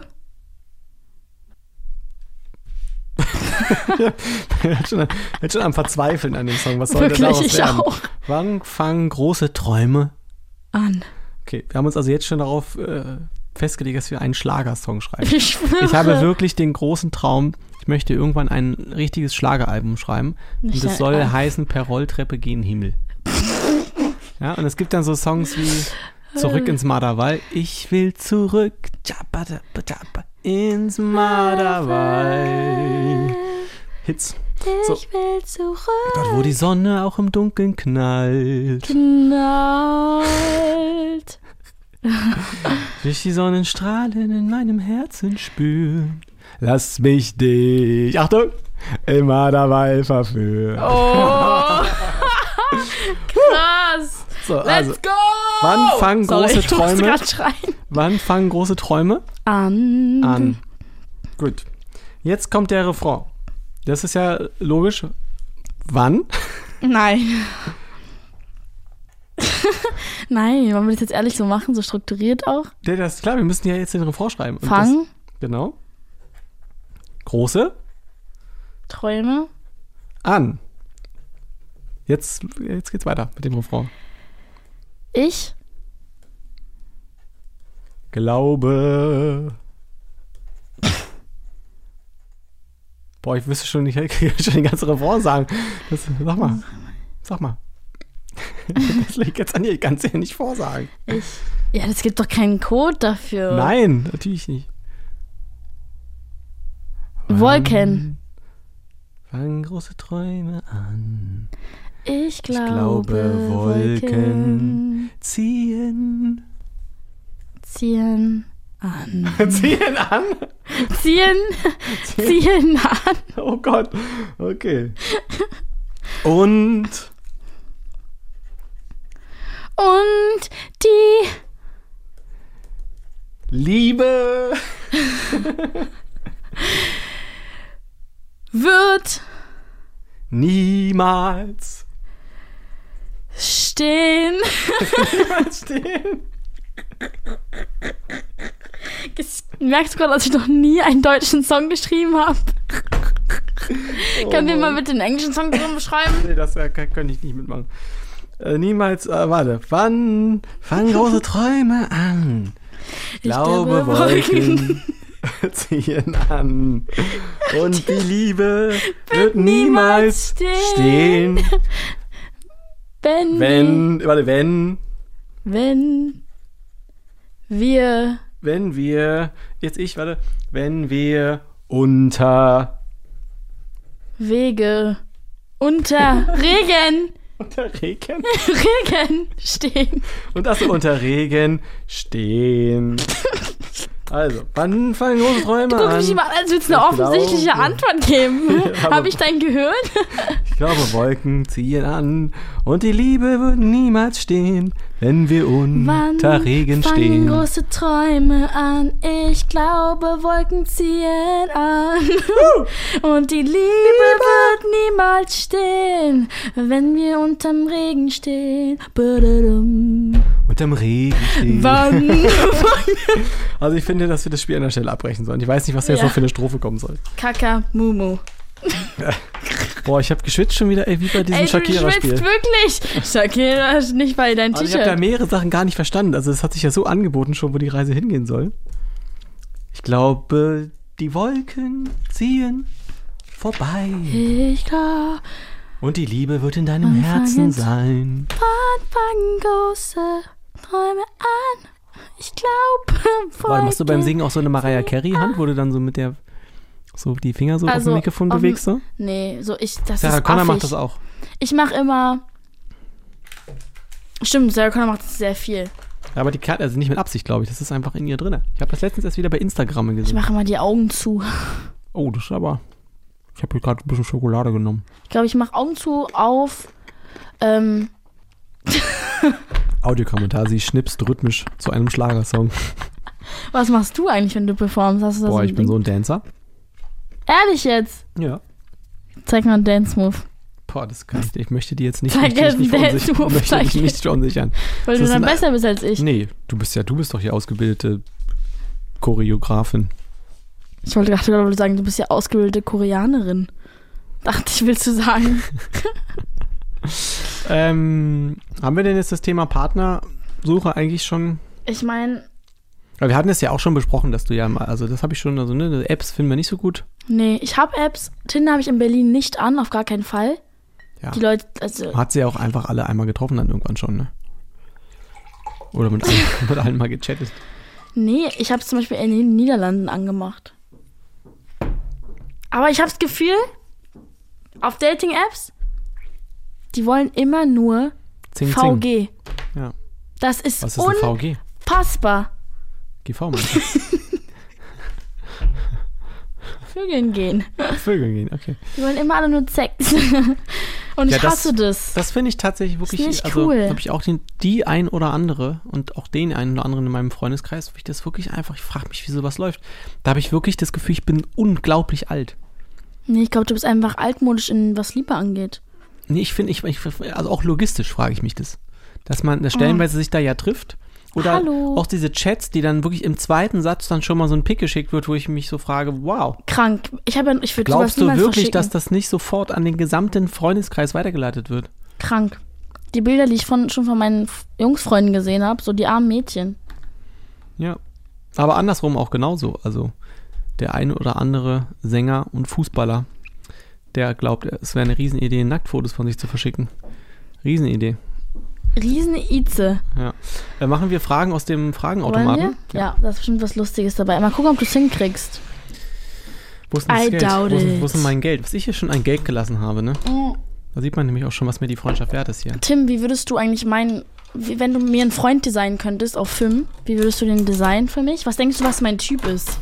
Ich bin schon, schon am Verzweifeln an dem Song. Was soll Wirklich, denn daraus ich werden? auch. Wann fangen große Träume an? Okay, wir haben uns also jetzt schon darauf äh, festgelegt, dass wir einen Schlagersong schreiben. Ich schwöre. Ich habe wirklich den großen Traum, ich möchte irgendwann ein richtiges Schlageralbum schreiben. Nicht und es soll ein, heißen, per Rolltreppe gen Himmel. Ja, und es gibt dann so Songs wie Zurück ins Marderwall. Ich will zurück ins Marderwall. Hits. So. Ich will zurück. Dort, wo die Sonne auch im Dunkeln knallt. Knallt. Durch die Sonnenstrahlen in meinem Herzen spüren. Lass mich dich, Achtung, im Marderwall verführen. Oh. Krass. So, Let's also, go. Wann fangen Sorry, große ich musste Träume grad schreien. Wann fangen große Träume an? an? Gut. Jetzt kommt der Refrain. Das ist ja logisch. Wann? Nein. Nein, wollen wir das jetzt ehrlich so machen, so strukturiert auch? Ja, das ist klar, wir müssen ja jetzt den Refrain schreiben. Und Fang. Das, genau. Große Träume an. Jetzt, jetzt geht's weiter mit dem Refrain. Ich glaube. Boah, ich wüsste schon nicht, ich kann schon den ganzen Refrain sagen. Das, sag mal. Sag mal. Das liegt jetzt an dir, ich kann es ja nicht vorsagen. Ich, ja, das gibt doch keinen Code dafür. Nein, natürlich nicht. Wolken. Fangen große Träume an. Ich glaube, ich glaube Wolken, Wolken ziehen. Ziehen an. Ziehen an? Ziehen, ziehen an. Oh Gott, okay. Und... Und die Liebe wird niemals stehen. niemals stehen. Merkst du gerade, dass ich noch nie einen deutschen Song geschrieben habe? Oh, können wir mal bitte einen englischen Song drin beschreiben? Nee, das äh, kann ich nicht mitmachen. Äh, niemals, äh, warte. Wann fangen große Träume an? Ich glaube, Wolken ziehen an. Und die Liebe wird niemals stehen. stehen. Wenn, wenn, warte, wenn. Wenn wir. Wenn wir, jetzt ich, warte. Wenn wir unter. Wege. Unter Regen. Unter Regen? Regen stehen. Und das unter Regen stehen. Also, wann fallen große Träume du guckst an? mich immer an, als würdest du eine offensichtliche glaube, Antwort geben. Habe ich dein Gehirn? Ich glaube, Wolken ziehen an und die Liebe wird niemals stehen, wenn wir unter wann Regen fangen stehen. Große Träume an, ich glaube, Wolken ziehen an. Und die Liebe, Liebe wird niemals stehen, wenn wir unterm Regen stehen. Badadum. Unterm Regen stehen. Wann? Also ich finde, dass wir das Spiel an der Stelle abbrechen sollen. Ich weiß nicht, was da jetzt ja. noch für eine Strophe kommen soll. Kaka, Mumu. Boah, ich habe geschwitzt schon wieder, ey, wie bei diesem Shakira-Spiel. Du schwitzt wirklich. Shakira ist nicht bei deinem also T-Shirt. Ich habe da mehrere Sachen gar nicht verstanden. Also es hat sich ja so angeboten schon, wo die Reise hingehen soll. Ich glaube, die Wolken ziehen vorbei. Ich glaube. Und die Liebe wird in deinem Herzen sein. Wann fangen große Träume an? Ich glaube, Warte, machst du beim Singen auch so eine Mariah Carey-Hand, wo du dann so mit der so die Finger so also auf dem Mikrofon bewegst? So? Nee, so ich, das Sarah ist Connor affig. macht das auch. Ich mache immer Stimmt, Sarah Connor macht das sehr viel. Ja, aber die Karte, also nicht mit Absicht, glaube ich. Das ist einfach in ihr drin. Ich habe das letztens erst wieder bei Instagram gesehen. Ich mache immer die Augen zu. Oh, das ist aber... Ich habe hier gerade ein bisschen Schokolade genommen. Ich glaube, ich mache Augen zu auf ähm Audiokommentar, sie schnipst rhythmisch zu einem Schlagersong. Was machst du eigentlich, wenn du performst? Hast du das Boah, so ich bin Ding? so ein Dancer. Ehrlich jetzt? Ja. Zeig mal einen Dance-Move. Boah, das kann ich, ich möchte die jetzt nicht, Zeig möchte dich nicht, einen verunsichern, Dance-Move, möchte zeig dich nicht verunsichern. Weil Das du dann ist ein- besser bist als ich. Nee, du bist ja, du bist doch die ausgebildete Choreografin. Ich wollte gerade sagen, du bist ja ausgebildete Koreanerin. Dachte ich, willst du sagen. Ähm, haben wir denn jetzt das Thema Partnersuche eigentlich schon? Ich meine, Weil wir hatten es ja auch schon besprochen, dass du ja mal, also das habe ich schon, also ne, Apps finden wir nicht so gut. nee, ich habe Apps. Tinder habe ich in Berlin nicht an, auf gar keinen Fall. Ja. Die Leute, also, Hat sie ja auch einfach alle einmal getroffen dann irgendwann schon, ne? Oder mit, allen, mit allen mal gechattet. nee, ich habe es zum Beispiel in den Niederlanden angemacht. Aber ich habe das Gefühl, auf Dating-Apps, die wollen immer nur Zing, V zing. G. Ja. Das ist, Was ist ein V G? unpassbar. G V meinst du? Vögeln gehen. Vögel gehen, okay. Die wollen immer alle nur Sex. Und Ja, ich das- hasse das. Das finde ich tatsächlich wirklich, nicht also cool. habe ich auch den, die ein oder andere und auch den einen oder anderen in meinem Freundeskreis, wo ich das wirklich einfach, ich frage mich, wie sowas läuft. Da habe ich wirklich das Gefühl, ich bin unglaublich alt. Nee, ich glaube, du bist einfach altmodisch, in was Liebe angeht. Nee, ich finde, ich, ich, also auch logistisch frage ich mich das. Dass man dass stellenweise sich da ja trifft. Oder Hallo. auch diese Chats, die dann wirklich im zweiten Satz dann schon mal so ein Pick geschickt wird, wo ich mich so frage, wow. Krank. Ich habe ja, ich würde sowas Glaubst du niemals wirklich, verschicken. dass das nicht sofort an den gesamten Freundeskreis weitergeleitet wird? Krank. Die Bilder, die ich von, schon von meinen F- Jungsfreunden gesehen habe, so die armen Mädchen. Ja. Aber andersrum auch genauso. Also der eine oder andere Sänger und Fußballer, der glaubt, es wäre eine Riesenidee, Nacktfotos von sich zu verschicken. Riesenidee. Riesen-Ize. Ja. Äh, machen wir Fragen aus dem Fragenautomaten? Wollen wir? Ja. ja, da ist bestimmt was Lustiges dabei. Mal gucken, ob du es hinkriegst. Wo ist denn das I Geld? doubt Wo ist, it. wo ist denn mein Geld? Was ich hier schon an Geld gelassen habe, ne? Oh. Da sieht man nämlich auch schon, was mir die Freundschaft wert ist hier. Tim, wie würdest du eigentlich meinen, wie, wenn du mir einen Freund designen könntest auf Film, wie würdest du den designen für mich? Was denkst du, was mein Typ ist?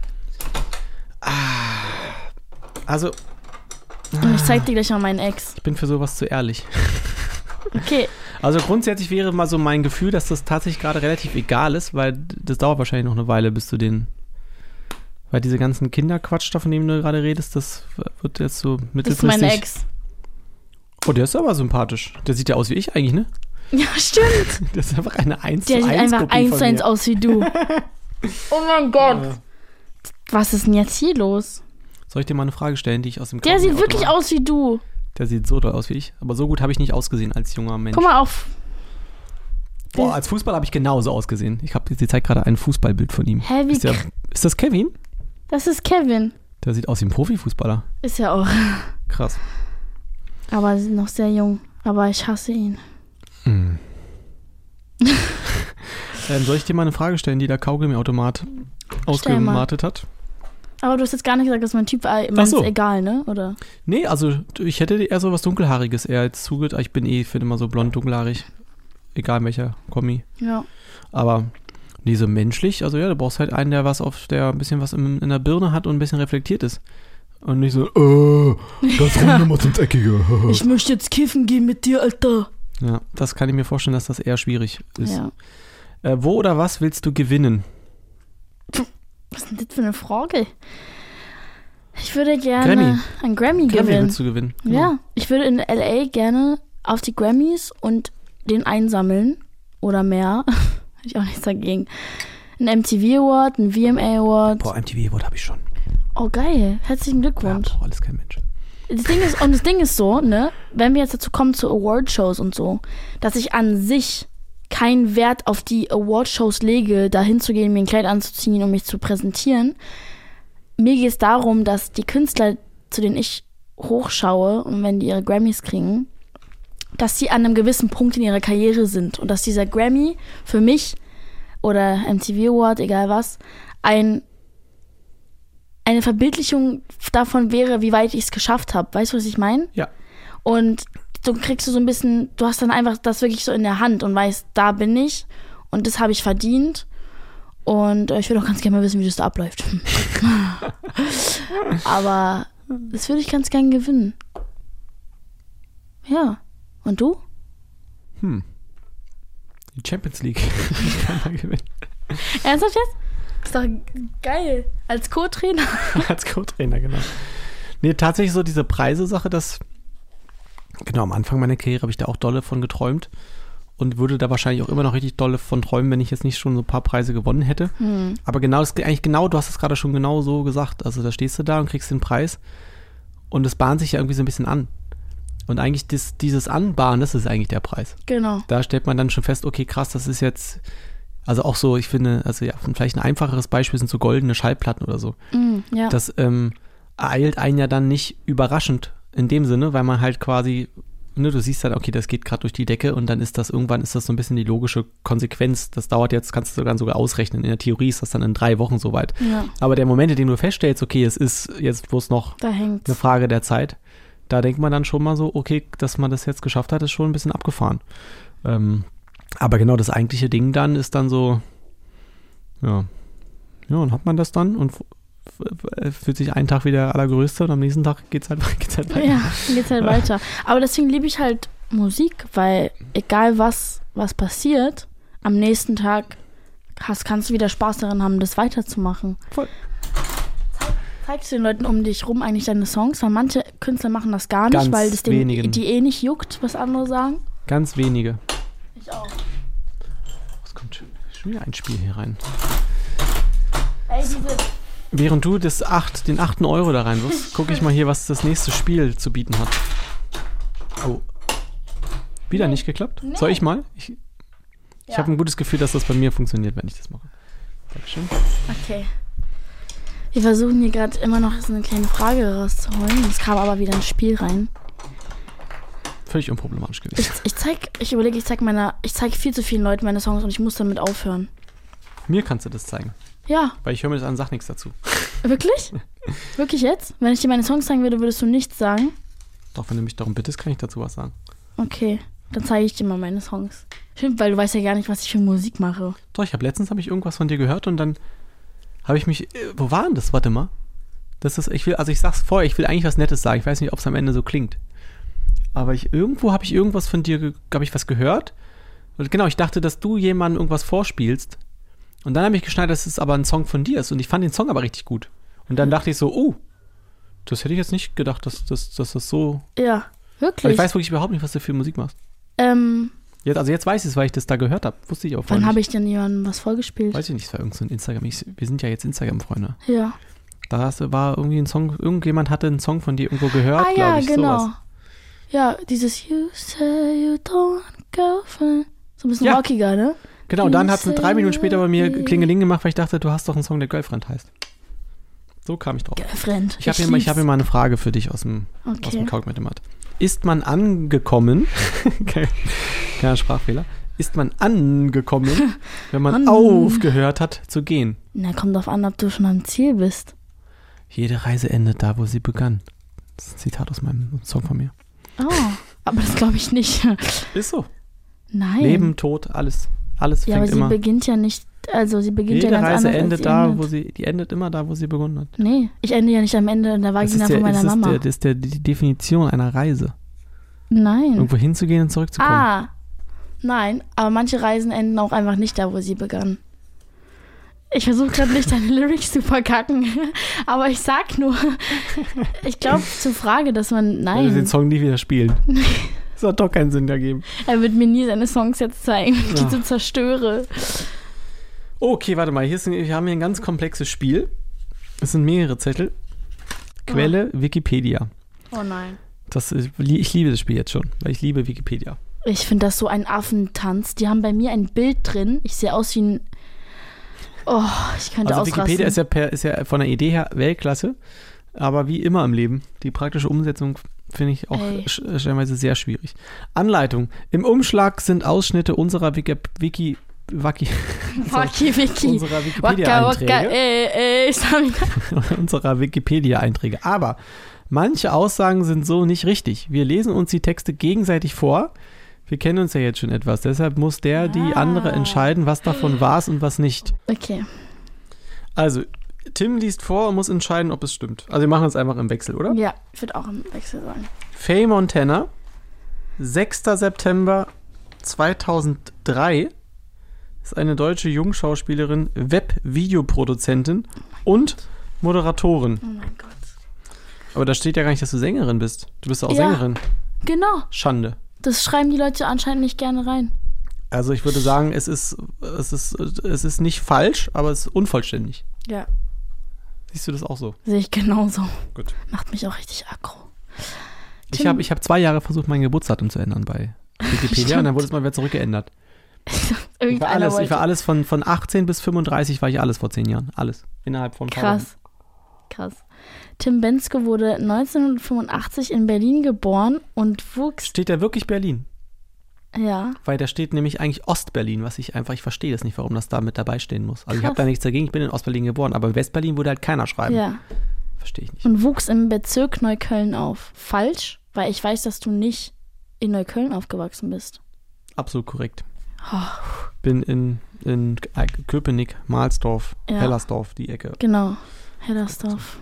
Also, Und ich zeig dir gleich mal meinen Ex. ich bin für sowas zu ehrlich. Okay. Also grundsätzlich wäre mal so mein Gefühl, dass das tatsächlich gerade relativ egal ist, weil das dauert wahrscheinlich noch eine Weile, bis du den, weil diese ganzen Kinderquatsch da, von dem du gerade redest, das wird jetzt so Das ist mittelfristig. mein Ex. Oh, der ist aber sympathisch. Der sieht ja aus wie ich eigentlich, ne? Ja, stimmt. Das ist einfach eine eins Der zu sieht eins einfach Kopie eins von zu eins mir. aus wie du. Oh mein Gott. Ja. Was ist denn jetzt hier los? Soll ich dir mal eine Frage stellen, die ich aus dem Der sieht wirklich Kaugummi-Automat- aus wie du. Der sieht so doll aus wie ich. Aber so gut habe ich nicht ausgesehen als junger Mensch. Guck mal auf. Boah, als Fußballer habe ich genauso ausgesehen. Ich habe, sie zeigt gerade ein Fußballbild von ihm. Hä, wie Ist, der, k- ist das Kevin? Das ist Kevin. Der sieht aus wie ein Profifußballer. Ist ja auch. Krass. Aber sie sind noch sehr jung. Aber ich hasse ihn. Hm. ähm, soll ich dir mal eine Frage stellen, die der Kaugummi-Automat ausgematet hat? Aber du hast jetzt gar nicht gesagt, dass mein Typ war. Ach so. Ist egal, ne? Oder? Nee, also ich hätte eher so was Dunkelhaariges eher als zugeht. Ich bin eh, finde immer so blond, dunkelhaarig. Egal in welcher Kombi. Ja. Aber nee, so menschlich, also ja, du brauchst halt einen, der was auf, der ein bisschen was in, in der Birne hat und ein bisschen reflektiert ist. Und nicht so, äh, das Runde muss ins Eckige. Ich möchte jetzt kiffen gehen mit dir, Alter. Ja, das kann ich mir vorstellen, dass das eher schwierig ist. Ja. Äh, wo oder was willst du gewinnen? Was ist denn das für eine Frage? Ich würde gerne Grammy. einen Grammy, Grammy gewinnen. willst du gewinnen. Genau. Ja, ich würde in L A gerne auf die Grammys und den einsammeln oder mehr. Habe ich auch nichts dagegen. Ein M T V Award, ein V M A Award. Boah, M T V Award habe ich schon. Oh geil, herzlichen Ja, Glückwunsch. boah, alles kein Mensch. Das Ding ist, und das Ding ist so, ne, wenn wir jetzt dazu kommen zu Award-Shows und so, dass ich an sich keinen Wert auf die Award-Shows lege, da hinzugehen, mir ein Kleid anzuziehen und mich zu präsentieren. Mir geht es darum, dass die Künstler, zu denen ich hochschaue und wenn die ihre Grammys kriegen, dass sie an einem gewissen Punkt in ihrer Karriere sind und dass dieser Grammy für mich oder M T V Award, egal was, ein eine Verbildlichung davon wäre, wie weit ich es geschafft habe. Weißt du, was ich meine? Ja. Und du kriegst du so ein bisschen, du hast dann einfach das wirklich so in der Hand und weißt, da bin ich und das habe ich verdient. Und äh, ich würde auch ganz gerne mal wissen, wie das da abläuft. Aber das würde ich ganz gerne gewinnen. Ja. Und du? Hm. Die Champions League. Ich kann da gewinnen. Ernsthaft jetzt? Ist doch geil. Als Co-Trainer. Als Co-Trainer, genau. Nee, tatsächlich so diese Preise-Sache, das, genau, am Anfang meiner Karriere habe ich da auch dolle von geträumt und würde da wahrscheinlich auch immer noch richtig dolle von träumen, wenn ich jetzt nicht schon so ein paar Preise gewonnen hätte. Hm. Aber genau, das eigentlich genau, du hast es gerade schon genau so gesagt. Also da stehst du da und kriegst den Preis und es bahnt sich ja irgendwie so ein bisschen an. Und eigentlich das, dieses Anbahnen, das ist eigentlich der Preis. Genau. Da stellt man dann schon fest, okay, krass, das ist jetzt, also auch so, ich finde, also ja, vielleicht ein einfacheres Beispiel sind so goldene Schallplatten oder so. Mm, ja. Das ähm, ereilt einen ja dann nicht überraschend in dem Sinne, weil man halt quasi, ne, du siehst dann, okay, das geht gerade durch die Decke und dann ist das, irgendwann ist das so ein bisschen die logische Konsequenz. Das dauert jetzt, kannst du dann sogar ausrechnen. In der Theorie ist das dann in drei Wochen soweit. ja. Aber der Moment, in dem du feststellst, okay, es ist jetzt bloß noch Da hängt's. eine Frage der Zeit, da denkt man dann schon mal so, okay, dass man das jetzt geschafft hat, ist schon ein bisschen abgefahren. Ähm, aber genau, das eigentliche Ding dann ist dann so, ja, ja, und hat man das dann und f- f- fühlt sich einen Tag wie der Allergrößte und am nächsten Tag geht's halt, geht's halt weiter. Ja, dann geht's halt weiter. Aber deswegen liebe ich halt Musik, weil egal was, was passiert, am nächsten Tag hast, kannst du wieder Spaß daran haben, das weiterzumachen. Voll. Zeig, zeigst du den Leuten um dich rum eigentlich deine Songs? Weil manche Künstler machen das gar nicht, Ganz weil das denen, wenigen. die eh nicht juckt, was andere sagen. Ganz wenige. Ich auch. Was kommt schon, schon wieder ein Spiel hier rein? Ey, diese... Während du das acht, den achten Euro da rein wirst, gucke ich mal hier, was das nächste Spiel zu bieten hat. Oh. Wieder Nee. nicht geklappt? Nee. Soll ich mal? Ich, ich Ja. habe ein gutes Gefühl, dass das bei mir funktioniert, wenn ich das mache. Dankeschön. Okay. Wir versuchen hier gerade immer noch so eine kleine Frage rauszuholen. Es kam aber wieder ins Spiel rein. Völlig unproblematisch gewesen. Ich, ich zeig, ich überlege, ich zeig meiner, ich zeig viel zu vielen Leuten meine Songs und ich muss damit aufhören. Mir kannst du das zeigen. Ja. Weil ich höre mir das an, sag nichts dazu. Wirklich? Wirklich jetzt? Wenn ich dir meine Songs zeigen würde, würdest du nichts sagen? Doch, wenn du mich darum bittest, kann ich dazu was sagen. Okay, dann zeige ich dir mal meine Songs. Stimmt, weil du weißt ja gar nicht, was ich für Musik mache. Doch, ich habe letztens habe ich irgendwas von dir gehört und dann habe ich mich, äh, wo war denn das? Warte mal. Das ist, ich will, also ich sag's vorher, ich will eigentlich was Nettes sagen. Ich weiß nicht, ob es am Ende so klingt. Aber ich, irgendwo habe ich irgendwas von dir, habe ich was gehört. Und genau, ich dachte, dass du jemandem irgendwas vorspielst. Und dann habe ich geschnallt, dass es aber ein Song von dir ist. Und ich fand den Song aber richtig gut. Und dann dachte ich so, oh, das hätte ich jetzt nicht gedacht, dass, dass, dass das so... Ja, wirklich. Weil ich weiß wirklich überhaupt nicht, was du für Musik machst. Ähm... Jetzt, also jetzt weiß ich es, weil ich das da gehört habe. Wusste ich auch vorher Wann habe nicht. ich denn jemandem was vorgespielt? Weiß ich nicht, es war irgend so ein Instagram. Ich, wir sind ja jetzt Instagram-Freunde. Ja. Da hast, war irgendwie ein Song, irgendjemand hatte einen Song von dir irgendwo gehört, Ah glaube ja, ich, genau. sowas. Ja, dieses You say you don't want a girlfriend. So ein bisschen Ja. rockiger, ne? Genau, und dann hat es drei Minuten später bei mir Klingeling gemacht, weil ich dachte, du hast doch einen Song, der Girlfriend heißt. So kam ich drauf. Girlfriend. Ich habe hier, mal- ich hab hier mal eine Frage für dich aus dem, Okay. aus dem Kaugmathemat. Ist man angekommen, kein, kein Sprachfehler, ist man angekommen, wenn man An- aufgehört hat zu gehen? Na, kommt drauf an, ob du schon am Ziel bist. Jede Reise endet da, wo sie begann. Das ist ein Zitat aus meinem Song von mir. Oh, aber das glaube ich nicht. Ist so. Nein. Leben, Tod, alles. Alles Ja, aber fängt sie immer. beginnt ja nicht, also sie beginnt Jede ja ganz Reise anders, als endet sie da, endet. wo sie, die endet immer da, wo sie begonnen hat. Nee, ich ende ja nicht am Ende in der Das Vagina ist, der, von meiner das, ist Mama. der, das ist der, die Definition einer Reise. Nein. Irgendwo hinzugehen und zurückzukommen. Ah, nein, aber manche Reisen enden auch einfach nicht da, wo sie begannen. Ich versuche gerade nicht deine Lyrics zu verkacken, aber ich sag nur, ich glaube zur Frage, dass man, Weil wir den nein, Song nie wieder spielen. Das hat doch keinen Sinn ergeben. er wird mir nie seine Songs jetzt zeigen, wenn ich Ja. die so zerstöre. Okay, warte mal. Hier ist, wir haben hier ein ganz komplexes Spiel. Es sind mehrere Zettel. Quelle Wikipedia. Oh nein. Das, ist- ich liebe das Spiel jetzt schon, weil ich liebe Wikipedia. Ich finde das so ein Affentanz. Die haben bei mir ein Bild drin. Ich sehe aus wie ein... Oh, ich könnte Also ausrasten. Wikipedia ist ja, per, ist ja von der Idee her Weltklasse, aber wie immer im Leben, die praktische Umsetzung finde ich auch Ey. sch- stellenweise sehr schwierig. Anleitung. Im Umschlag sind Ausschnitte unserer Wiki... Wiki Waki, Waki, Wiki. unserer Waka, Wikipedia-Einträge. waka, ey, ey, Samina. unserer Wikipedia-Einträge. Aber manche Aussagen sind so nicht richtig. Wir lesen uns die Texte gegenseitig vor. Wir kennen uns ja jetzt schon etwas. Deshalb muss der, die Ah. andere entscheiden, was davon wahr ist und was nicht. Okay. Also, Tim liest vor und muss entscheiden, ob es stimmt. Also wir machen es einfach im Wechsel, oder? Ja, ich würde auch im Wechsel sagen. Faye Montana, sechster September zweitausenddrei, ist eine deutsche Jungschauspielerin, Web-Videoproduzentin und Moderatorin. Oh mein Gott. Aber da steht ja gar nicht, dass du Sängerin bist. Du bist auch Ja. Sängerin. Genau. Schande. Das schreiben die Leute anscheinend nicht gerne rein. Also ich würde sagen, es ist, es ist, es ist nicht falsch, aber es ist unvollständig. Ja. Siehst du das auch so? Sehe ich genauso. Gut. Macht mich auch richtig aggro. Ich Tim- habe ich hab zwei Jahre versucht, mein Geburtsdatum zu ändern bei Wikipedia und dann wurde es mal wieder zurückgeändert. Ich war Irgendeiner alles, ich wollte. war alles von, von achtzehn bis fünfunddreißig war ich alles vor zehn Jahren. Alles. Innerhalb von ein paar Wochen. Krass. Krass. Tim Benske wurde neunzehnhundertfünfundachtzig in Berlin geboren und wuchs. Steht da wirklich Berlin? Ja. Weil da steht nämlich eigentlich Ostberlin, was ich einfach, ich verstehe das nicht, warum das da mit dabei stehen muss. Also ich Krass. habe da nichts dagegen, ich bin in Ostberlin geboren, aber in Westberlin würde halt keiner schreiben. Ja. Verstehe ich nicht. Und wuchs im Bezirk Neukölln auf. Falsch, weil ich weiß, dass du nicht in Neukölln aufgewachsen bist. Absolut korrekt. Oh, Bin in, in Köpenick, Mahlsdorf, Ja. Hellersdorf, die Ecke. genau. Hellersdorf.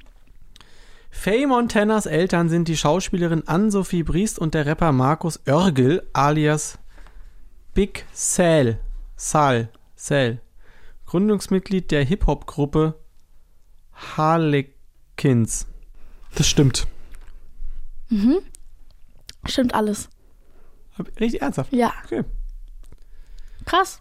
Faye Montanas Eltern sind die Schauspielerin Ann-Sophie Briest und der Rapper Markus Oergel alias Big Sal. Sal. Sal. Gründungsmitglied der Hip-Hop-Gruppe Harlequins. Das stimmt. Mhm. Stimmt alles. Richtig ernsthaft. Ja. Okay. Krass.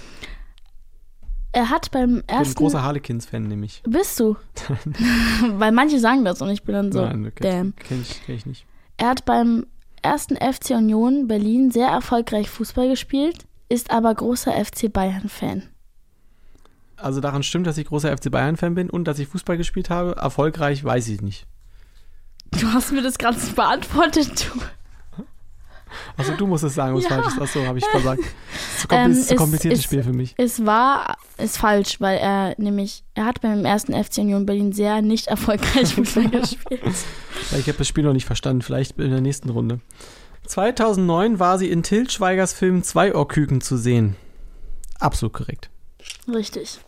Er hat beim Ich bin ein ersten... großer Harlequins-Fan, nämlich. Bist du? Weil manche sagen das und ich bin dann so, Nein, okay. damn. Kenn ich, kenn ich nicht. Er hat beim ersten F C Union Berlin sehr erfolgreich Fußball gespielt, ist aber großer F C Bayern-Fan. Also daran stimmt, dass ich großer F C Bayern-Fan bin und dass ich Fußball gespielt habe. Erfolgreich weiß ich nicht. Du hast mir das gerade beantwortet, du. Also du musst es sagen, was Ja. falsch ist. Achso, habe ich versagt. Das ist zu kompli- Ähm, ist zu es- kompliziertes es- Spiel für mich. Es war, ist falsch, weil er nämlich, er hat beim ersten F C Union Berlin sehr nicht erfolgreich Fußball gespielt. Ich habe das Spiel noch nicht verstanden. Vielleicht in der nächsten Runde. zweitausendneun war sie in Til Schweigers Film Zweiohrküken zu sehen. Absolut korrekt. Richtig.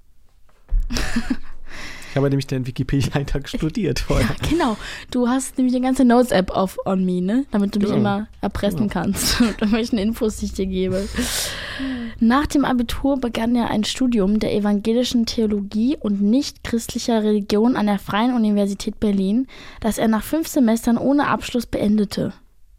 Ich habe nämlich den Wikipedia-Eintrag studiert vorher. Genau. Du hast nämlich eine ganze Notes-App auf On Me, ne? Damit du mich Genau. immer erpressen Genau. kannst mit irgendwelchen Infos, die ich dir gebe. Nach dem Abitur begann er ein Studium der evangelischen Theologie und nicht-christlicher Religion an der Freien Universität Berlin, das er nach fünf Semestern ohne Abschluss beendete.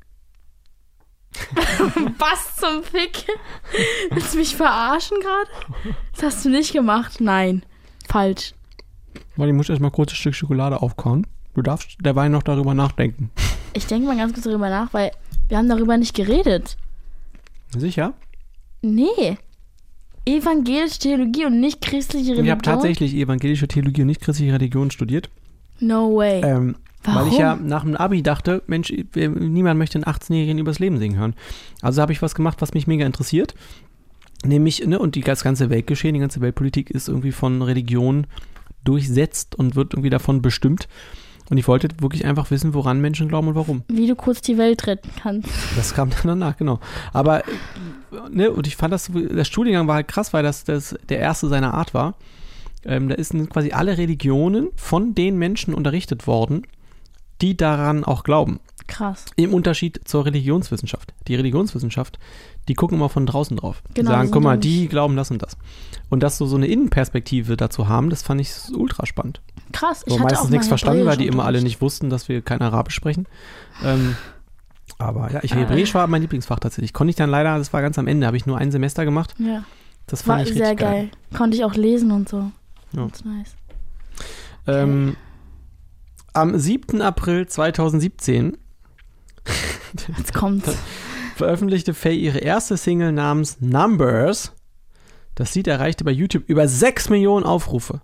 Was zum Fick? Willst du mich verarschen gerade? Das hast du nicht gemacht. Nein. Falsch. Warte, ich muss erst mal kurz ein Stück Schokolade aufkauen. Du darfst derweil noch darüber nachdenken. Ich denke mal ganz kurz darüber nach, weil wir haben darüber nicht geredet. Sicher? Nee. Evangelische Theologie und nicht christliche Religion. Ich habe tatsächlich evangelische Theologie und nicht christliche Religion studiert. No way. Ähm, Warum? Weil ich ja nach dem Abi dachte, Mensch, niemand möchte einen achtzehnjährigen übers Leben singen hören. Also habe ich was gemacht, was mich mega interessiert. Nämlich, ne, und die, das ganze Weltgeschehen, die ganze Weltpolitik ist irgendwie von Religion durchsetzt und wird irgendwie davon bestimmt. Und ich wollte wirklich einfach wissen, woran Menschen glauben und warum. Wie du kurz die Welt retten kannst. Das kam dann danach, genau. Aber, ne, und ich fand das, der Studiengang war halt krass, weil das, das der erste seiner Art war. Ähm, da ist quasi alle Religionen von den Menschen unterrichtet worden, die daran auch glauben. Krass. Im Unterschied zur Religionswissenschaft. Die Religionswissenschaft, die gucken immer von draußen drauf. Die Genau, sagen, die guck mal, sind die glauben das und das. Und das so, so eine Innenperspektive dazu haben, das fand ich ultra spannend. Krass. So Ich hatte meistens auch nichts mal verstanden, weil die Hebräisch immer alle Unterricht. nicht wussten, dass wir kein Arabisch sprechen. Ähm, aber ja, ich, Ah. Hebräisch war mein Lieblingsfach tatsächlich. Konnte ich dann leider, das war ganz am Ende, habe ich nur ein Semester gemacht. Ja. Das fand War ich sehr richtig geil. geil. Konnte ich auch lesen und so. Ja. Ganz nice. Ähm, am siebten April zweitausendsiebzehn Jetzt kommt's. veröffentlichte Faye ihre erste Single namens Numbers. Das Lied erreichte bei YouTube über sechs Millionen Aufrufe.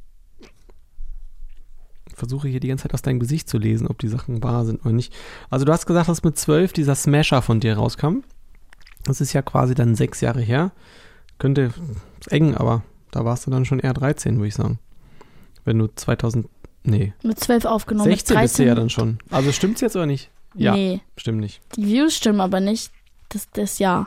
Ich versuche hier die ganze Zeit aus deinem Gesicht zu lesen, ob die Sachen wahr sind oder nicht. Also du hast gesagt, dass mit zwölf dieser Smasher von dir rauskam. Das ist ja quasi dann sechs Jahre her. Könnte ist eng, aber da warst du dann schon eher dreizehn, würde ich sagen. Wenn du zweitausend, nee, Mit zwölf aufgenommen. sechzehn mit bist du dreizehn. ja dann schon. Also stimmt's jetzt oder nicht? Ja, Nee. stimmt nicht. Die Views stimmen aber nicht. Das, das Jahr.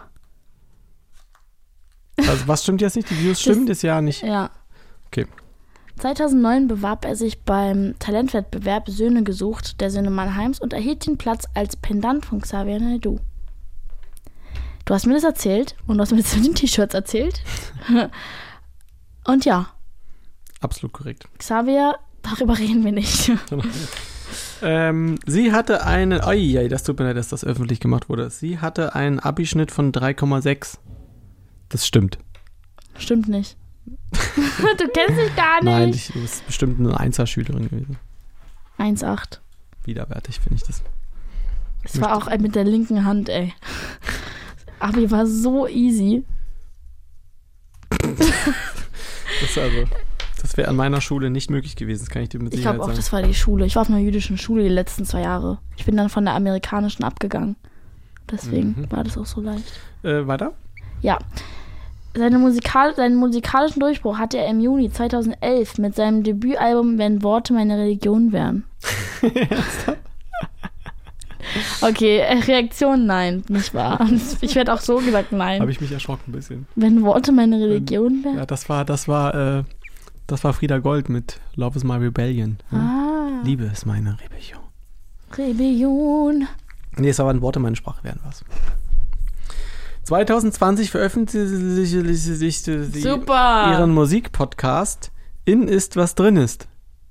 Also was stimmt jetzt nicht? Die Views stimmen das Jahr nicht. Ja. Okay. zweitausendneun bewarb er sich beim Talentwettbewerb Söhne gesucht der Söhne Mannheims und erhielt den Platz als Pendant von Xavier Naidoo. Du hast mir das erzählt und du hast mir das mit den T-Shirts erzählt. Und ja, Absolut korrekt. Xavier, darüber reden wir nicht. Ähm, sie hatte einen, ai, das tut mir leid, dass das öffentlich gemacht wurde. Sie hatte einen Abischnitt von drei Komma sechs. Das stimmt. Stimmt nicht. Du kennst dich gar nicht. Nein, ich, du bist bestimmt eine Einser-Schülerin gewesen. eins Komma acht. Widerwärtig finde ich das. Es war auch mit der linken Hand, ey. Abi war so easy. Das, also, das wäre an meiner Schule nicht möglich gewesen, das kann ich dir mit Ich Sicherheit glaube auch, sagen. das war die Schule. Ich war auf einer jüdischen Schule die letzten zwei Jahre. Ich bin dann von der amerikanischen abgegangen. Deswegen Mhm. war das auch so leicht. Äh, weiter? Ja. Seine Musikal seinen musikalischen Durchbruch hatte er im Juni zweitausendelf mit seinem Debütalbum Wenn Worte meine Religion wären. Okay, äh, Reaktion nein, nicht wahr? Ich werde auch so gesagt nein. Habe ich mich erschrocken ein bisschen. Wenn Worte meine Religion wären? Ja, das war, das war, äh, das war Frieda Gold mit Love is my Rebellion. Ja. Ah, Liebe ist meine Rebellion. Rebellion. Nee, es waren Worte, meine Sprache wären was. zwanzig zwanzig veröffentlichte sie Super. ihren Musikpodcast In ist, was drin ist.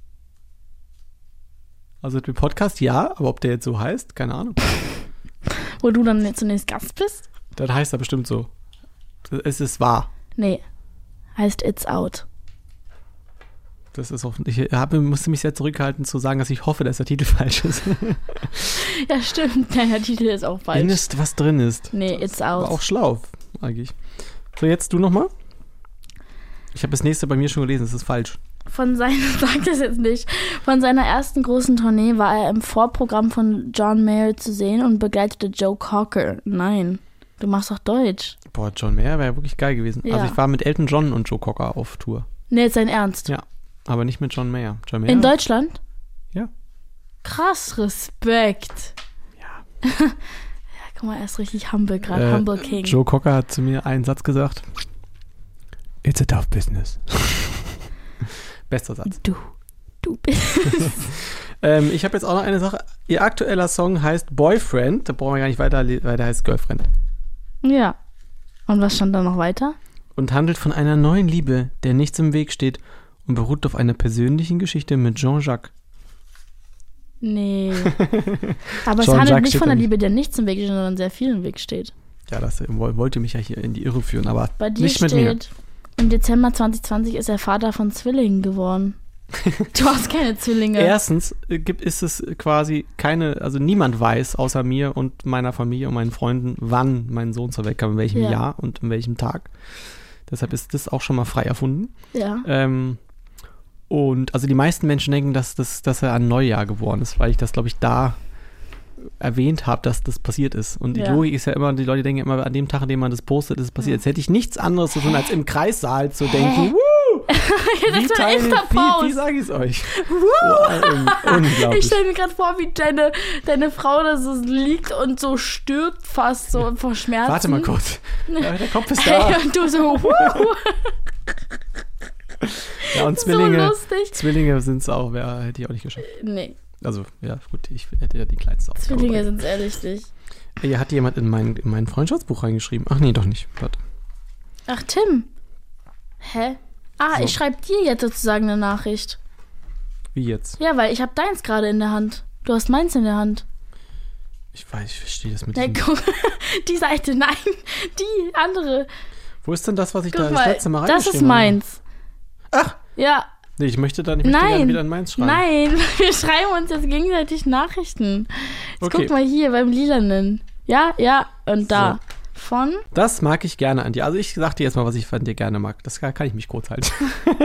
Also der Podcast, ja, aber ob der jetzt so heißt, keine Ahnung. Wo du dann zunächst Gast bist? Das heißt er bestimmt so. Es ist wahr. Nee. Heißt It's Out. Das ist auch, ich habe, musste mich sehr zurückhalten zu sagen, dass ich hoffe, dass der Titel falsch ist. Ja, stimmt. Ja, der Titel ist auch falsch. In ist, was drin ist. Nee, It's War Out. auch schlau, eigentlich. So, jetzt du nochmal. Ich habe das nächste bei mir schon gelesen, das ist falsch. Von seiner, sag das jetzt nicht, von seiner ersten großen Tournee war er im Vorprogramm von John Mayer zu sehen und begleitete Joe Cocker. Nein, du machst doch Deutsch. Boah, John Mayer wäre ja wirklich geil gewesen. Ja. Also ich war mit Elton John und Joe Cocker auf Tour. Nee, jetzt dein Ernst. Ja, aber nicht mit John Mayer. John Mayer? In Deutschland? Ja. Krass, Respekt. Ja. Ja, guck mal, er ist richtig humble gerade, Äh, Humble King. Joe Cocker hat zu mir einen Satz gesagt. It's a tough business. Bester Satz. Du, du bist... ähm, ich habe jetzt auch noch eine Sache. Ihr aktueller Song heißt Boyfriend. Da brauchen wir gar nicht weiter, weil der heißt Girlfriend. Ja. Und was stand da noch weiter? Und handelt von einer neuen Liebe, der nichts im Weg steht und beruht auf einer persönlichen Geschichte mit Jean-Jacques. Nee. Aber es Jean-Jacques handelt nicht steht von da einer nicht. Liebe, der nichts im Weg steht, sondern sehr viel im Weg steht. Ja, das wollte mich ja hier in die Irre führen, aber Bei dir nicht mit mir. steht, im Dezember zwanzig zwanzig ist er Vater von Zwillingen geworden. Du hast keine Zwillinge. Erstens äh, gibt, ist es quasi keine, also niemand weiß außer mir und meiner Familie und meinen Freunden, wann mein Sohn zur Welt kam, in welchem Ja. Jahr und in welchem Tag. Deshalb ist das auch schon mal frei erfunden. Ja. Ähm, und also die meisten Menschen denken, dass, das, dass er an Neujahr geworden ist, weil ich das, glaube ich, da erwähnt habe, dass das passiert ist. Und die Ja. Logik ist ja immer, die Leute denken immer, an dem Tag, an dem man das postet, ist es passiert. Jetzt hätte ich nichts anderes zu tun, als im Kreissaal zu denken, Woo! Wie, das war teilen- extra wie, wie Pause. sage ich es euch? Wow, un- unglaublich. Ich stelle mir gerade vor, wie deine, deine Frau da so liegt und so stirbt fast so vor Schmerzen. Warte mal kurz. Ja, der Kopf ist da. Hey, und du so, wuhu. Ja, und So Zwillinge, lustig. Zwillinge sind es auch, wär, hätte ich auch nicht geschafft. Nee, Also, ja, gut, ich hätte ja die kleinste Aufgabe. Zwillinge sind ehrlich nicht. Hier hat jemand in mein, in mein Freundschaftsbuch reingeschrieben. Ach nee, doch nicht. Warte. Ach, Tim. Hä? Ah, So. ich schreibe dir jetzt sozusagen eine Nachricht. Wie jetzt? Ja, weil ich habe deins gerade in der Hand. Du hast meins in der Hand. Ich weiß, ich verstehe das mit Ja, diesem. guck, die Seite, nein, die andere. Wo ist denn das, was ich Guck da das mal, letzte Mal das reingeschrieben ist meins. Ach! Ja, Nee, ich möchte dann ich möchte gerne nein, wieder in meins schreiben. nein, wir schreiben uns jetzt gegenseitig Nachrichten. Jetzt Okay. guck mal hier beim Lilanen. Ja, ja, und da. Von? Das mag ich gerne an dir. Also ich sag dir jetzt mal, was ich von dir gerne mag. Das kann, kann ich mich kurz halten.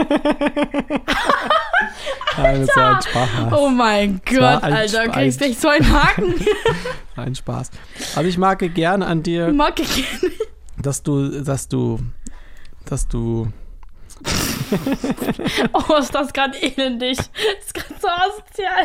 Nein, das war ein Spaß. Oh mein Das war Gott, ein Alter, Spaß. kriegst echt so einen Haken. Ein Spaß. Also ich mag gerne an dir, Mag ich nicht. dass du, dass du, dass du, Oh, ist das gerade elendig. Ist gerade so asozial.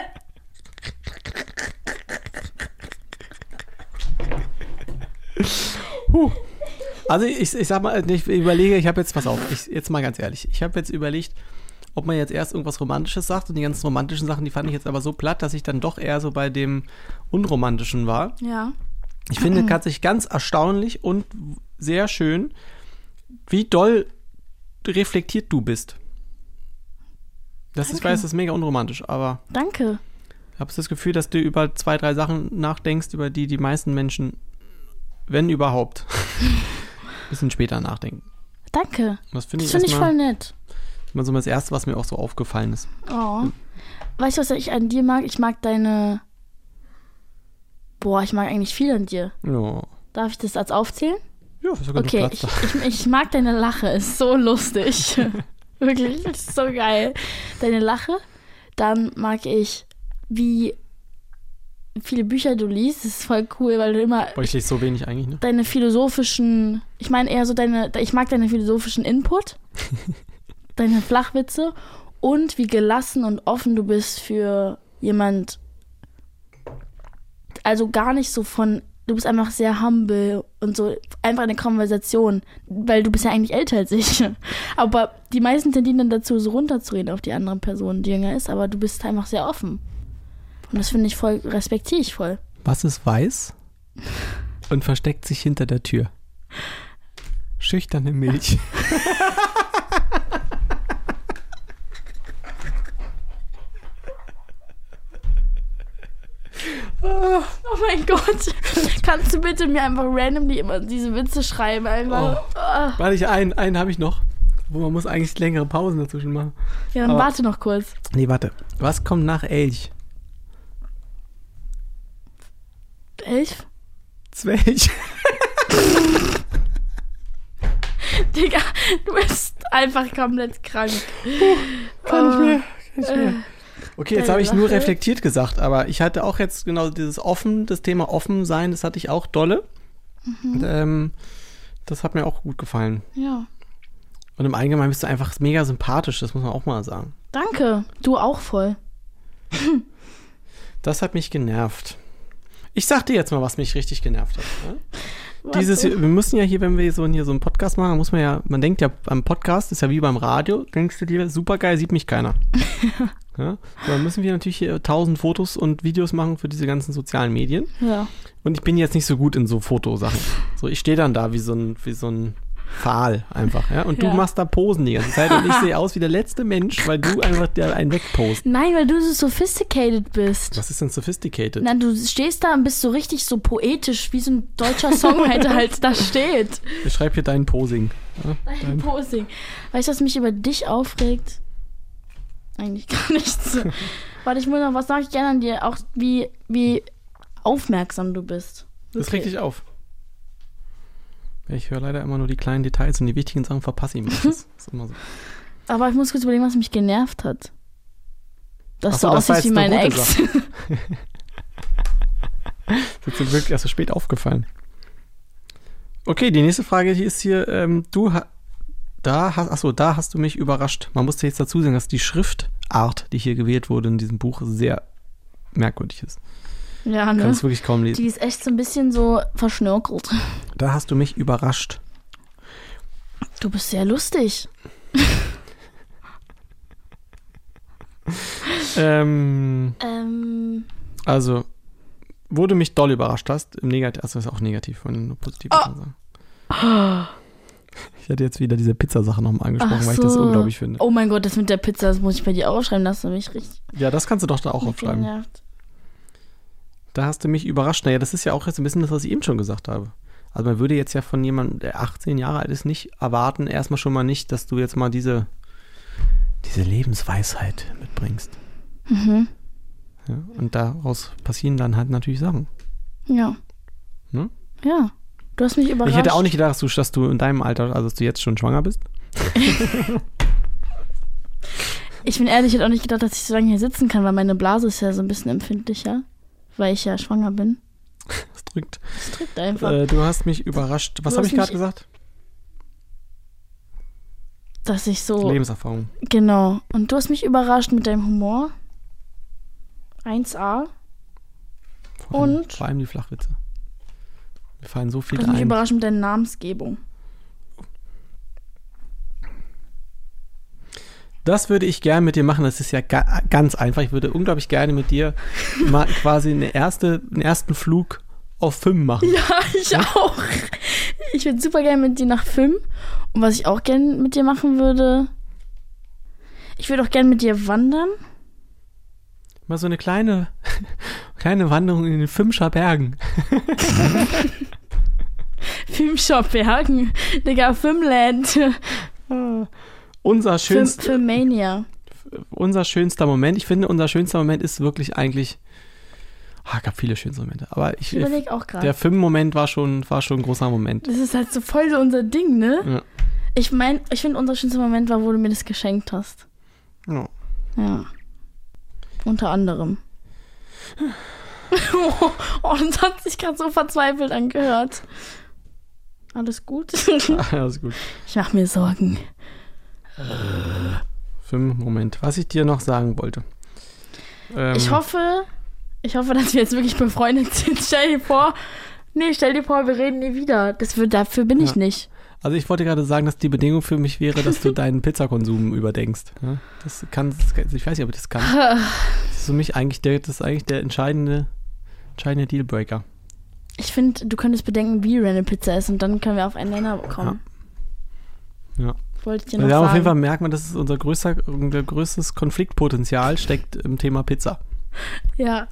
Huh. Also ich, ich sag mal, ich überlege, ich habe jetzt, pass auf, ich, jetzt mal ganz ehrlich, ich habe jetzt überlegt, ob man jetzt erst irgendwas Romantisches sagt und die ganzen romantischen Sachen, die fand ich jetzt aber so platt, dass ich dann doch eher so bei dem Unromantischen war. Ja. Ich finde tatsächlich ganz erstaunlich und sehr schön, wie doll reflektiert du bist. Das ist, ich Danke. weiß, das ist mega unromantisch, aber Danke. ich habe das Gefühl, dass du über zwei, drei Sachen nachdenkst, über die die meisten Menschen, wenn überhaupt, ein bisschen später nachdenken. Danke. Und das finde Das ich finde ich erstmal voll nett. mal so das Erste, was mir auch so aufgefallen ist. Oh. Weißt du, was ich an dir mag? Ich mag deine. Boah, ich mag eigentlich viel an dir. Ja, Darf ich das als aufzählen? ja ist ja genug Okay, Platz ich, da. ich, ich mag deine Lache, ist so lustig. Wirklich, ist so geil. Deine Lache. Dann mag ich, wie viele Bücher du liest. Das ist voll cool, weil du immer Boah, ich lese so wenig eigentlich, ne? deine philosophischen, ich meine eher so deine, ich mag deine philosophischen Input, deine Flachwitze und wie gelassen und offen du bist für jemand, also gar nicht so von, du bist einfach sehr humble und so einfach eine Konversation, weil du bist ja eigentlich älter als ich. Aber die meisten tendieren dann dazu, so runterzureden auf die andere Person, die jünger ist, aber du bist einfach sehr offen. Und das finde ich voll, respektiere ich voll. Was ist weiß und versteckt sich hinter der Tür? Schüchterne Milch. Oh mein Gott. Kannst du bitte mir einfach randomly immer diese Witze schreiben? Einfach. Oh. Warte, ich einen, einen habe ich noch. Wo man muss eigentlich längere Pausen dazwischen machen. Ja, dann Aber- warte noch kurz. Nee, warte. Was kommt nach Elch? Elf? Zwelch. Digga, du bist Einfach komplett krank. Kann ich mehr, kann ich mehr. Okay, jetzt Deine habe ich nur Lache. reflektiert gesagt, aber ich hatte auch jetzt genau dieses offen, das Thema offen sein, das hatte ich auch dolle. Und, ähm, das hat mir auch gut gefallen. Ja. Und im Allgemeinen bist du einfach mega sympathisch, das muss man auch mal sagen. Danke. Du auch voll. Das hat mich genervt. Ich sag dir jetzt mal, was mich richtig genervt hat. Ne? Was Dieses, so? wir müssen ja hier, wenn wir so, hier so einen Podcast machen, muss man ja, man denkt ja, am Podcast ist ja wie beim Radio, denkst du dir, super geil, sieht mich keiner. Ja? So, dann müssen wir natürlich hier tausend Fotos und Videos machen für diese ganzen sozialen Medien. Ja. Und ich bin jetzt nicht so gut in so Fotosachen. So, ich stehe dann da wie so ein, wie so ein Pfahl einfach, ja. Und du Ja. machst da Posen die ganze Zeit und ich sehe aus wie der letzte Mensch, weil du einfach der einen wegpost. Nein, weil du so sophisticated bist. Was ist denn sophisticated? Na, du stehst da und bist so richtig so poetisch, wie so ein deutscher Songwriter halt da steht. Ich schreibe hier dein Posing. Ja? Dein Posing. Weißt du, was mich über dich aufregt? Eigentlich gar nichts. Warte, ich muss noch, was sage ich gerne an dir? Auch wie, wie aufmerksam du bist. Das regt dich auf. Ich höre leider immer nur die kleinen Details und die wichtigen Sachen verpasse ich mir. Das ist immer so. Aber ich muss kurz überlegen, was mich genervt hat. Dass Ach so, du das war aussiehst wie jetzt eine mein gute Ex. Das ist mir wirklich erst so spät aufgefallen. Okay, die nächste Frage hier ist hier, ähm, du ha- da hast, achso, da hast du mich überrascht. Man musste jetzt dazu sagen, dass die Schriftart, die hier gewählt wurde in diesem Buch, sehr merkwürdig ist. Ja, Kann ne? es wirklich kaum lesen. Die ist echt so ein bisschen so verschnörkelt. Da hast du mich überrascht. Du bist sehr lustig. Ähm, Ähm, also, wo du mich doll überrascht hast, im Negativ, also ist auch negativ, von nur positiv Oh. kann man sagen. Ich hatte jetzt wieder diese Pizzasache nochmal angesprochen, ach weil ich das so. unglaublich finde. Oh mein Gott, das mit der Pizza, das muss ich bei dir auch aufschreiben. Das hat mich richtig Ja, das kannst du doch da auch aufschreiben. genervt. Da hast du mich überrascht. Naja, das ist ja auch jetzt ein bisschen das, was ich eben schon gesagt habe. Also man würde jetzt ja von jemandem, der achtzehn Jahre alt ist, nicht erwarten, erstmal schon mal nicht, dass du jetzt mal diese, diese Lebensweisheit mitbringst. Mhm. Ja, und daraus passieren dann halt natürlich Sachen. Ja. Ne? Ja. Du hast mich überrascht. Ich hätte auch nicht gedacht, dass du, dass du in deinem Alter, also dass du jetzt schon schwanger bist. Ich bin ehrlich, ich hätte auch nicht gedacht, dass ich so lange hier sitzen kann, weil meine Blase ist ja so ein bisschen empfindlicher, weil ich ja schwanger bin. Das drückt. Das drückt einfach. Äh, du hast mich überrascht. Was Du habe hast ich gerade mich- gesagt? Dass ich so. Lebenserfahrung. Genau. Und du hast mich überrascht mit deinem Humor. eins a. Vor allem, Und? Vor allem die Flachwitze. Mir fallen so Du viele hast mich ein. überrascht mit deiner Namensgebung. Das würde ich gerne mit dir machen. Das ist ja ga ganz einfach. Ich würde unglaublich gerne mit dir mal quasi eine erste, einen ersten Flug auf Film machen. Ja, ich auch. Ich würde super gerne mit dir nach Film. Und was ich auch gerne mit dir machen würde, ich würde auch gerne mit dir wandern. Mal so eine kleine, kleine Wanderung in den Fimscher Bergen. Filmshop Bergen. Digga, Filmland. Unser, Film, schönst, Filmmania. unser schönster Moment. Ich finde, unser schönster Moment ist wirklich eigentlich. Ah, es gab viele schöne Momente. Aber ich, Ich überlege auch der gerade. Filmmoment war schon, war schon ein großer Moment. Das ist halt so voll so unser Ding, ne? Ja. Ich meine, ich finde, unser schönster Moment war, wo du mir das geschenkt hast. Ja. Ja. Unter anderem. Oh, oh, das hat sich gerade so verzweifelt angehört. Alles gut? Alles gut. Ich mache mir Sorgen. Filmmoment. Was ich dir noch sagen wollte. Ähm, Ich hoffe, ich hoffe, dass wir jetzt wirklich befreundet sind. Stell dir vor, nee, stell dir vor, wir reden nie wieder. Das wird, dafür bin ich Ja. nicht. Also ich wollte gerade sagen, dass die Bedingung für mich wäre, dass du deinen Pizzakonsum überdenkst. Ja, das kann, ich weiß nicht, ob ich das kann. Das ist für mich eigentlich der, das ist eigentlich der entscheidende, entscheidende Dealbreaker. Ich finde, du könntest bedenken, wie wir eine Pizza ist und dann können wir auf einen Nenner kommen. Ja. Wollte ich dir noch Also ja, sagen. auf jeden Fall merkt man, dass es unser, größter, unser größtes Konfliktpotenzial steckt im Thema Pizza. Ja.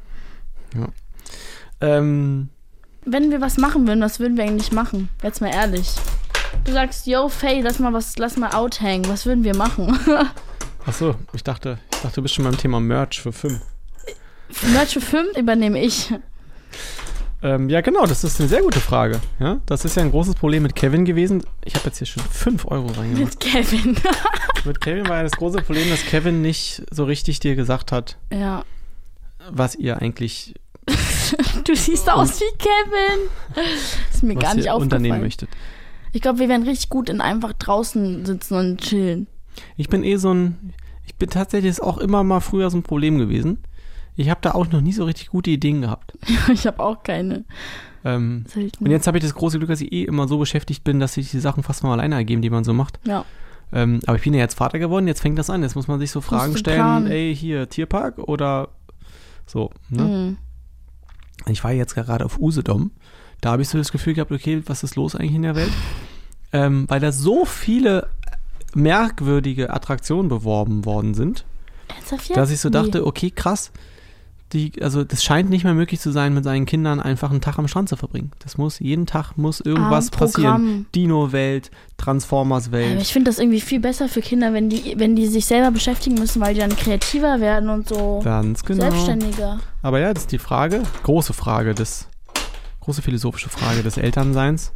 Ähm, Wenn wir was machen würden, was würden wir eigentlich machen? Jetzt mal ehrlich. Du sagst, yo, Faye, lass mal was, lass mal outhängen. Was würden wir machen? achso, ich dachte, ich dachte, du bist schon beim Thema Merch für Film. Merch für Film übernehme ich. Ähm, ja, genau, das ist eine sehr gute Frage. Ja, das ist ja ein großes Problem mit Kevin gewesen. Ich habe jetzt hier schon fünf Euro reingemacht. Mit Kevin. Mit Kevin war ja das große Problem, dass Kevin nicht so richtig dir gesagt hat, Ja. was ihr eigentlich Du siehst aus wie Kevin. Ist mir was gar nicht ihr unternehmen aufgefallen. möchtet. Ich glaube, wir wären richtig gut in einfach draußen sitzen und chillen. Ich bin eh so ein, ich bin tatsächlich ist auch immer mal früher so ein Problem gewesen. Ich habe da auch noch nie so richtig gute Ideen gehabt. Ich habe auch keine. Ähm, Selten. und jetzt habe ich das große Glück, dass ich eh immer so beschäftigt bin, dass sich die Sachen fast mal alleine ergeben, die man so macht. Ja. Ähm, aber ich bin ja jetzt Vater geworden, jetzt fängt das an. Jetzt muss man sich so Fragen du stellen, planen. ey, hier, Tierpark oder so. Ne? Mhm. Ich war jetzt gerade auf Usedom. Da habe ich so das Gefühl gehabt, okay, was ist los eigentlich in der Welt? Ähm, weil da so viele merkwürdige Attraktionen beworben worden sind, Ernsthaft jetzt? dass ich so Wie? dachte, okay, krass, die, also das scheint nicht mehr möglich zu sein, mit seinen Kindern einfach einen Tag am Strand zu verbringen. Das muss, jeden Tag muss irgendwas Ah, ein Programm. passieren. Dino-Welt, Transformers-Welt. Aber ich finde das irgendwie viel besser für Kinder, wenn die, wenn die sich selber beschäftigen müssen, weil die dann kreativer werden und so Ganz genau. selbstständiger. Aber ja, das ist die Frage, große Frage, des, große philosophische Frage des Elternseins.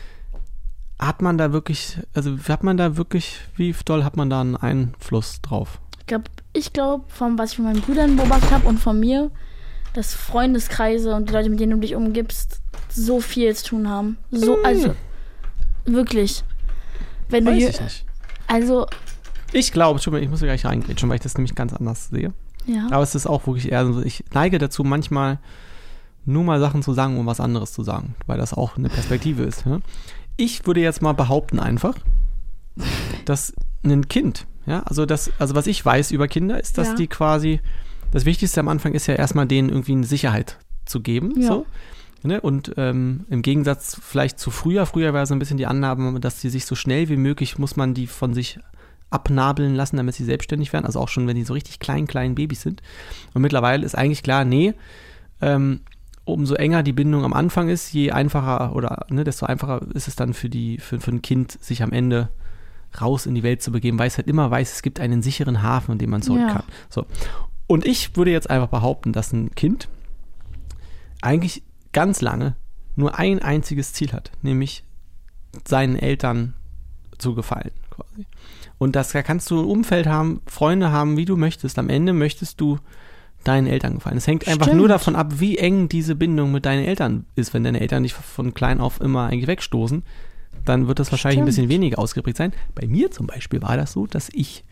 Hat man da wirklich, also hat man da wirklich, wie doll hat man da einen Einfluss drauf? Ich glaube, ich glaub, von was ich von meinen Brüdern beobachtet habe und von mir, dass Freundeskreise und die Leute, mit denen du dich umgibst, so viel zu tun haben. So, Hm. also wirklich. Wenn du Weiß hier, ich nicht. also, Ich glaube, schon mal, ich muss ja gleich reingrätschen, weil ich das nämlich ganz anders sehe. ja. Aber es ist auch wirklich eher so, ich neige dazu, manchmal nur mal Sachen zu sagen, um was anderes zu sagen, weil das auch eine Perspektive ist. Ja? Ich würde jetzt mal behaupten einfach, dass ein Kind, ja, also das, also was ich weiß über Kinder, ist, dass Ja. die quasi, das Wichtigste am Anfang ist ja erstmal denen irgendwie eine Sicherheit zu geben. Ja. So. Ne? Und ähm, im Gegensatz vielleicht zu früher, früher war so ein bisschen die Annahme, dass die sich so schnell wie möglich, muss man die von sich abnabeln lassen, damit sie selbstständig werden, also auch schon, wenn die so richtig klein, kleinen Babys sind. Und mittlerweile ist eigentlich klar, nee, ähm, umso enger die Bindung am Anfang ist, je einfacher oder ne, desto einfacher ist es dann für die, für, für ein Kind, sich am Ende raus in die Welt zu begeben, weil es halt immer weiß, es gibt einen sicheren Hafen, in dem man zurück Ja. kann. So. Und ich würde jetzt einfach behaupten, dass ein Kind eigentlich ganz lange nur ein einziges Ziel hat, nämlich seinen Eltern zu gefallen, quasi. Und das da kannst du ein Umfeld haben, Freunde haben, wie du möchtest. Am Ende möchtest du deinen Eltern gefallen. Es hängt einfach Stimmt. nur davon ab, wie eng diese Bindung mit deinen Eltern ist. Wenn deine Eltern dich von klein auf immer eigentlich wegstoßen, dann wird das wahrscheinlich ein bisschen Stimmt. weniger ausgeprägt sein. Bei mir zum Beispiel war das so, dass ich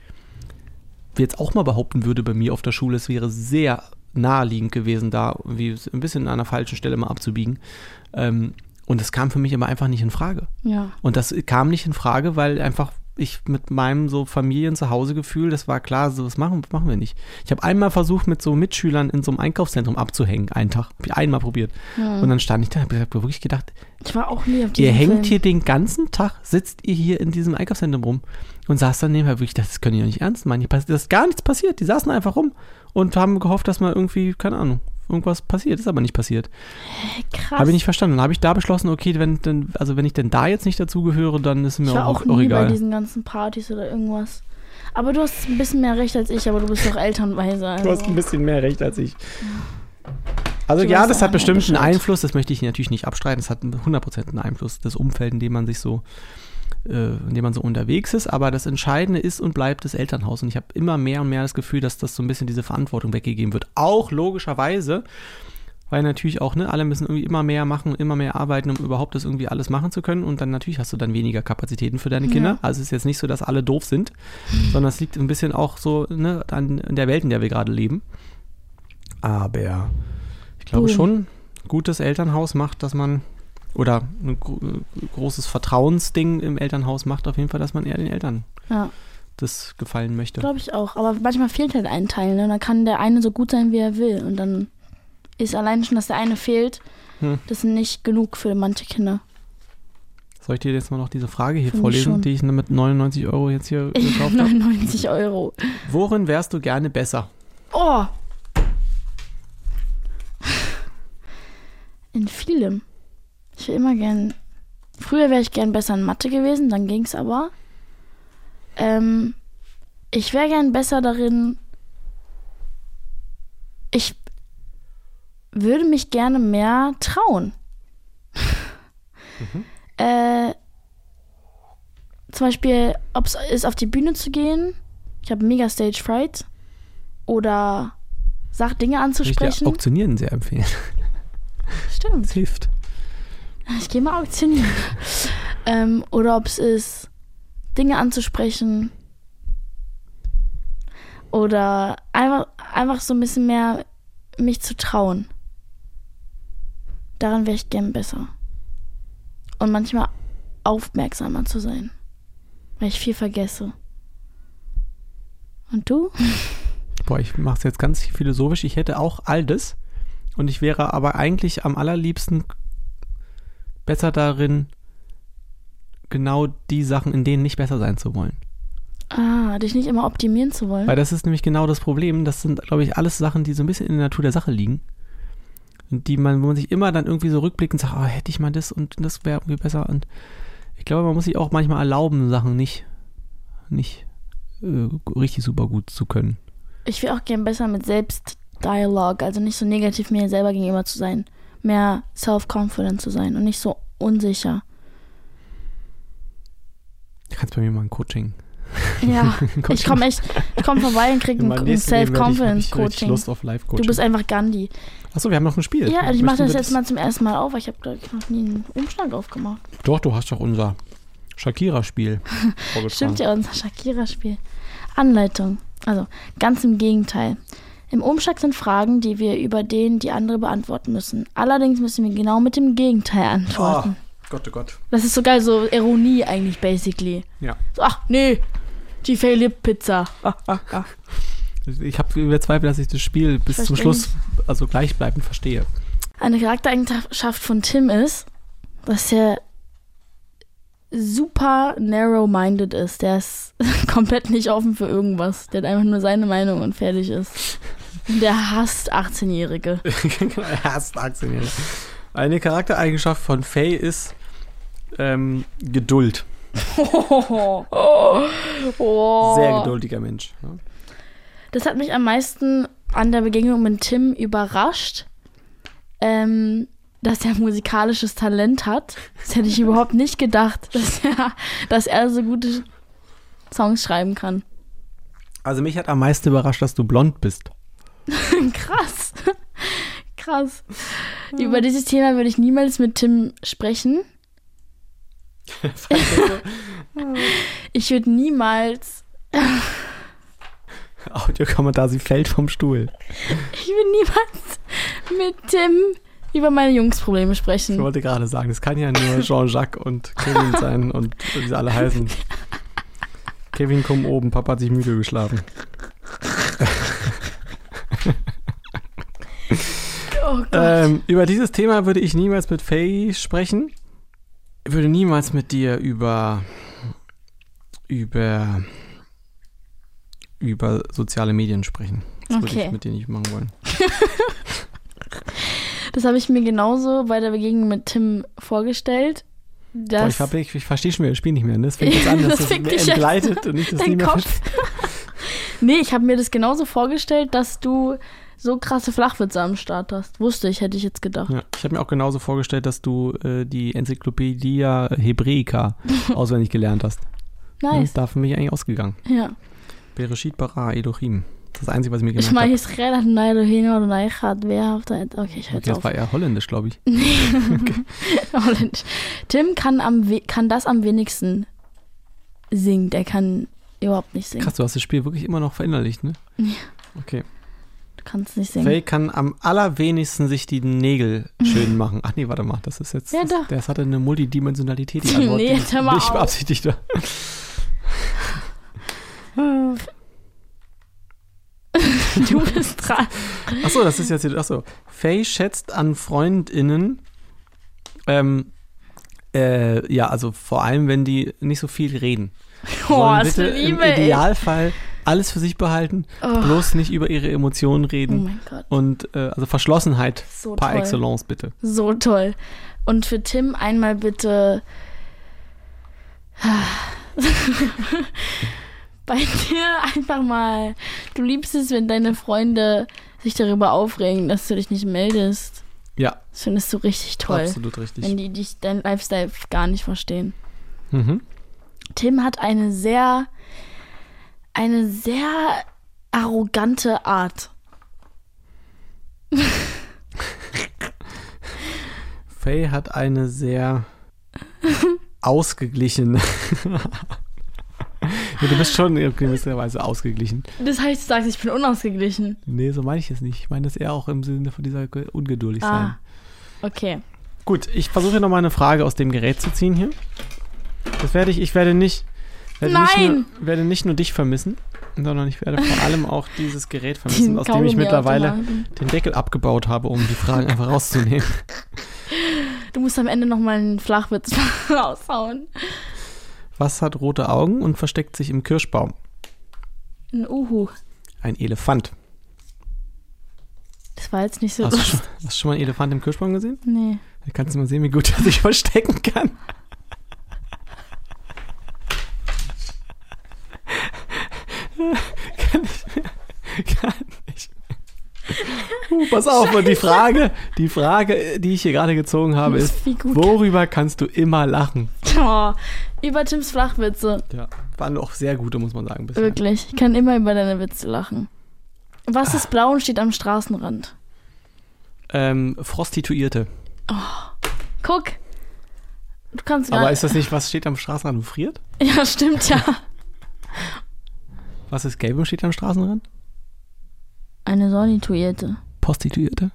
jetzt auch mal behaupten würde, bei mir auf der Schule, es wäre sehr naheliegend gewesen, da irgendwie ein bisschen an einer falschen Stelle mal abzubiegen. Ähm, und das kam für mich immer einfach nicht in Frage. Ja. Und das kam nicht in Frage, weil einfach ich mit meinem so Familien-Zuhause-Gefühl, das war klar, so was machen, machen wir nicht. Ich habe einmal versucht, mit so Mitschülern in so einem Einkaufszentrum abzuhängen, einen Tag. Hab ich einmal probiert. Hm. Und dann stand ich da und habe wirklich gedacht, Ich war auch nie auf ihr diesem hängt Film. hier den ganzen Tag, sitzt ihr hier in diesem Einkaufszentrum rum und saß dann nebenher wirklich, das können die doch nicht ernst meinen. Hier passiert, das ist gar nichts passiert. Die saßen einfach rum und haben gehofft, dass mal irgendwie, keine Ahnung, irgendwas passiert. Ist aber nicht passiert. Krass. Habe ich nicht verstanden. Dann habe ich da beschlossen, okay, wenn, denn, also wenn ich denn da jetzt nicht dazugehöre, dann ist mir Ich war auch, auch auch nie egal. bei diesen ganzen Partys oder irgendwas. Aber du hast ein bisschen mehr Recht als ich, aber du bist doch Elternweise. Also. Du hast ein bisschen mehr Recht als ich. Also Du ja, weißt das auch hat mehr bestimmt einen Bescheid. Einfluss, das möchte ich natürlich nicht abstreiten, das hat hundert Prozent einen Einfluss, das Umfeld, in dem man sich so, äh, in dem man so unterwegs ist, aber das Entscheidende ist und bleibt das Elternhaus und ich habe immer mehr und mehr das Gefühl, dass das so ein bisschen diese Verantwortung weggegeben wird, auch logischerweise, weil natürlich auch, ne, alle müssen irgendwie immer mehr machen, immer mehr arbeiten, um überhaupt das irgendwie alles machen zu können und dann natürlich hast du dann weniger Kapazitäten für deine Kinder, Ja. also es ist jetzt nicht so, dass alle doof sind, sondern es liegt ein bisschen auch so, ne, an in der Welt, in der wir gerade leben, aber ich glaube Boom. schon, gutes Elternhaus macht, dass man, oder ein gro- großes Vertrauensding im Elternhaus macht auf jeden Fall, dass man eher den Eltern Ja, das gefallen möchte. glaube ich auch. Aber manchmal fehlt halt ein Teil. Ne? Und dann kann der eine so gut sein, wie er will. Und dann ist allein schon, dass der eine fehlt, Hm. das ist nicht genug für manche Kinder. Soll ich dir jetzt mal noch diese Frage hier Finde ich vorlesen, schon. die ich mit neunundneunzig Euro jetzt hier gekauft habe? neunundneunzig Euro. Worin wärst du gerne besser? Oh! In vielem. Ich will immer gern. Früher wäre ich gern besser in Mathe gewesen, dann ging's aber. Ähm, ich wäre gern besser darin. Ich. würde mich gerne mehr trauen. Mhm. Äh, zum Beispiel, ob es ist, auf die Bühne zu gehen. Ich habe mega Stage Fright. Oder Sach Dinge Würde ich anzusprechen. dir Auktionieren sehr empfehlen. Stimmt. Das hilft. Ich gehe mal auktionieren. ähm, oder ob es ist, Dinge anzusprechen. Oder einfach, einfach so ein bisschen mehr mich zu trauen. Daran wäre ich gern besser. Und manchmal aufmerksamer zu sein. Weil ich viel vergesse. Und du? Boah, ich mache es jetzt ganz philosophisch. Ich hätte auch all das. Und ich wäre aber eigentlich am allerliebsten besser darin, genau die Sachen, in denen nicht besser sein zu wollen. Ah, dich nicht immer optimieren zu wollen. Weil das ist nämlich genau das Problem. Das sind, glaube ich, alles Sachen, die so ein bisschen in der Natur der Sache liegen. Und die man, wo man sich immer dann irgendwie so rückblickend sagt, oh, hätte ich mal das und das wäre irgendwie besser. Und ich glaube, man muss sich auch manchmal erlauben, Sachen nicht, nicht äh, richtig super gut zu können. Ich will auch gern besser mit Selbstdialog, also nicht so negativ mir selber gegenüber zu sein. Mehr self-confident zu sein und nicht so unsicher. Du kannst bei mir mal ein Coaching. Ja, ich komme echt, ich komme vorbei und kriege ein, ein Self-Confidence-Coaching. Lust auf Live-Coaching. Du bist einfach Gandhi. Achso, wir haben noch ein Spiel. Ja, ich mache das jetzt das mal zum ersten Mal auf, weil ich habe, glaube ich, noch nie einen Umschlag aufgemacht. Doch, du hast doch unser Shakira-Spiel vorgetragen. Stimmt ja, unser Shakira-Spiel. Anleitung. Also, ganz im Gegenteil. Im Umschlag sind Fragen, die wir über den, die andere beantworten müssen. Allerdings müssen wir genau mit dem Gegenteil antworten. Oh, Gott, oh Gott. Das ist sogar so Ironie eigentlich, basically. Ja. So, ach, nee, die Philipp-Pizza. Ah, ah, ah. Ich habe überzweifelt, dass ich das Spiel bis Versteh zum Schluss, also gleichbleibend verstehe. Eine Charaktereigenschaft von Tim ist, dass er super narrow-minded ist. Der ist komplett nicht offen für irgendwas. Der hat einfach nur seine Meinung und fertig ist. Und der hasst achtzehnjährige. Er hasst achtzehnjährige. Eine Charaktereigenschaft von Faye ist ähm, Geduld. Oh, oh, oh. Sehr geduldiger Mensch. Ja. Das hat mich am meisten an der Begegnung mit Tim überrascht, ähm, dass er musikalisches Talent hat. Das hätte ich überhaupt nicht gedacht, dass er, dass er so gute Songs schreiben kann. Also mich hat am meisten überrascht, dass du blond bist. Krass. Krass. Ja. Über dieses Thema würde ich niemals mit Tim sprechen. Ich würde niemals... Audiokommentar, sie fällt vom Stuhl. Ich würde niemals mit Tim über meine Jungsprobleme sprechen. Ich wollte gerade sagen, das kann ja nur Jean-Jacques und Kevin sein und wie sie alle heißen. Kevin, komm oben, Papa hat sich müde geschlafen. Oh Gott. Ähm, über dieses Thema würde ich niemals mit Faye sprechen. Ich würde niemals mit dir über über über soziale Medien sprechen. Das Okay. würde ich mit dir nicht machen wollen. Das habe ich mir genauso bei der Begegnung mit Tim vorgestellt. Dass Boah, ich hab, ich, ich verstehe schon wieder das Spiel nicht mehr. Ne? Das fängt jetzt an, dass Das das fickt dich entgleitet jetzt. und nicht, dass Dein nie mehr Kopf. Nee, ich habe mir das genauso vorgestellt, dass du so krasse Flachwitze am Start hast. Wusste ich, hätte ich jetzt gedacht. Ja, ich habe mir auch genauso vorgestellt, dass du äh, die Enzyklopädie Hebräica auswendig gelernt hast. Nice. Da für mich eigentlich ausgegangen. Ja. Bereshit bara Elohim. Das ist das Einzige, was ich mir Ich gemerkt meine, habe. es redet nein hin oder nein hat. Wer auf der Okay, ich höre Okay, das auf. war eher holländisch, glaube ich. Holländisch. Tim kann, am we- kann das am wenigsten singen. Der kann überhaupt nicht singen. Krass, du hast das Spiel wirklich immer noch verinnerlicht, ne? Ja. Okay. Du kannst nicht singen. Faye kann am allerwenigsten sich die Nägel schön machen. Ach nee, warte mal, das ist jetzt, Ja, das, doch. das hatte eine Multidimensionalität, die Antwort, Nee, die jetzt hör mal nicht auf. beabsichtigt war. Du bist dran. Achso, das ist jetzt, achso. Faye schätzt an FreundInnen, ähm, äh, ja, also vor allem, wenn die nicht so viel reden. Oh, Sollen das bitte im liebe ich. Idealfall alles für sich behalten, Oh. bloß nicht über ihre Emotionen Oh reden mein Gott. und äh, also Verschlossenheit So par toll. excellence bitte. So toll. Und für Tim einmal bitte bei dir einfach mal, du liebst es, wenn deine Freunde sich darüber aufregen, dass du dich nicht meldest. Ja. Das findest du richtig toll. Absolut richtig. Wenn die dich deinen Lifestyle gar nicht verstehen. Mhm. Tim hat eine sehr, eine sehr arrogante Art. Faye hat eine sehr ausgeglichene. Ja, du bist schon in gewisser Weise ausgeglichen. Das heißt, du sagst, ich bin unausgeglichen. Nee, so meine ich es nicht. Ich meine das eher auch im Sinne von dieser ungeduldig sein. Ah, okay. Gut, ich versuche noch mal eine Frage aus dem Gerät zu ziehen hier. Das werde ich, ich werde nicht, werde Nein! Nicht nur, werde nicht nur dich vermissen, sondern ich werde vor allem auch dieses Gerät vermissen, aus dem ich mittlerweile den Deckel abgebaut habe, um die Fragen einfach rauszunehmen. Du musst am Ende nochmal einen Flachwitz raushauen. Was hat rote Augen und versteckt sich im Kirschbaum? Ein Uhu. Ein Elefant. Das war jetzt nicht so Hast du, lustig. schon, hast du schon mal einen Elefant im Kirschbaum gesehen? Nee. Da kannst du mal sehen, wie gut er sich verstecken kann. Kann nicht mehr. Kann nicht mehr. Uh, pass auf, und die Frage, die Frage, die ich hier gerade gezogen habe, ist, Wie gut. worüber kannst du immer lachen? Oh, über Tims Flachwitze. Ja, waren auch sehr gute, muss man sagen. Bisher. Wirklich. Ich kann immer über deine Witze lachen. Was ist blau und steht am Straßenrand? Ähm, Prostituierte. Guck. Du kannst gar Aber ist das nicht, was steht am Straßenrand und friert? Ja, stimmt, ja. Was ist gelb und steht am Straßenrand? Eine Sonituierte. Prostituierte.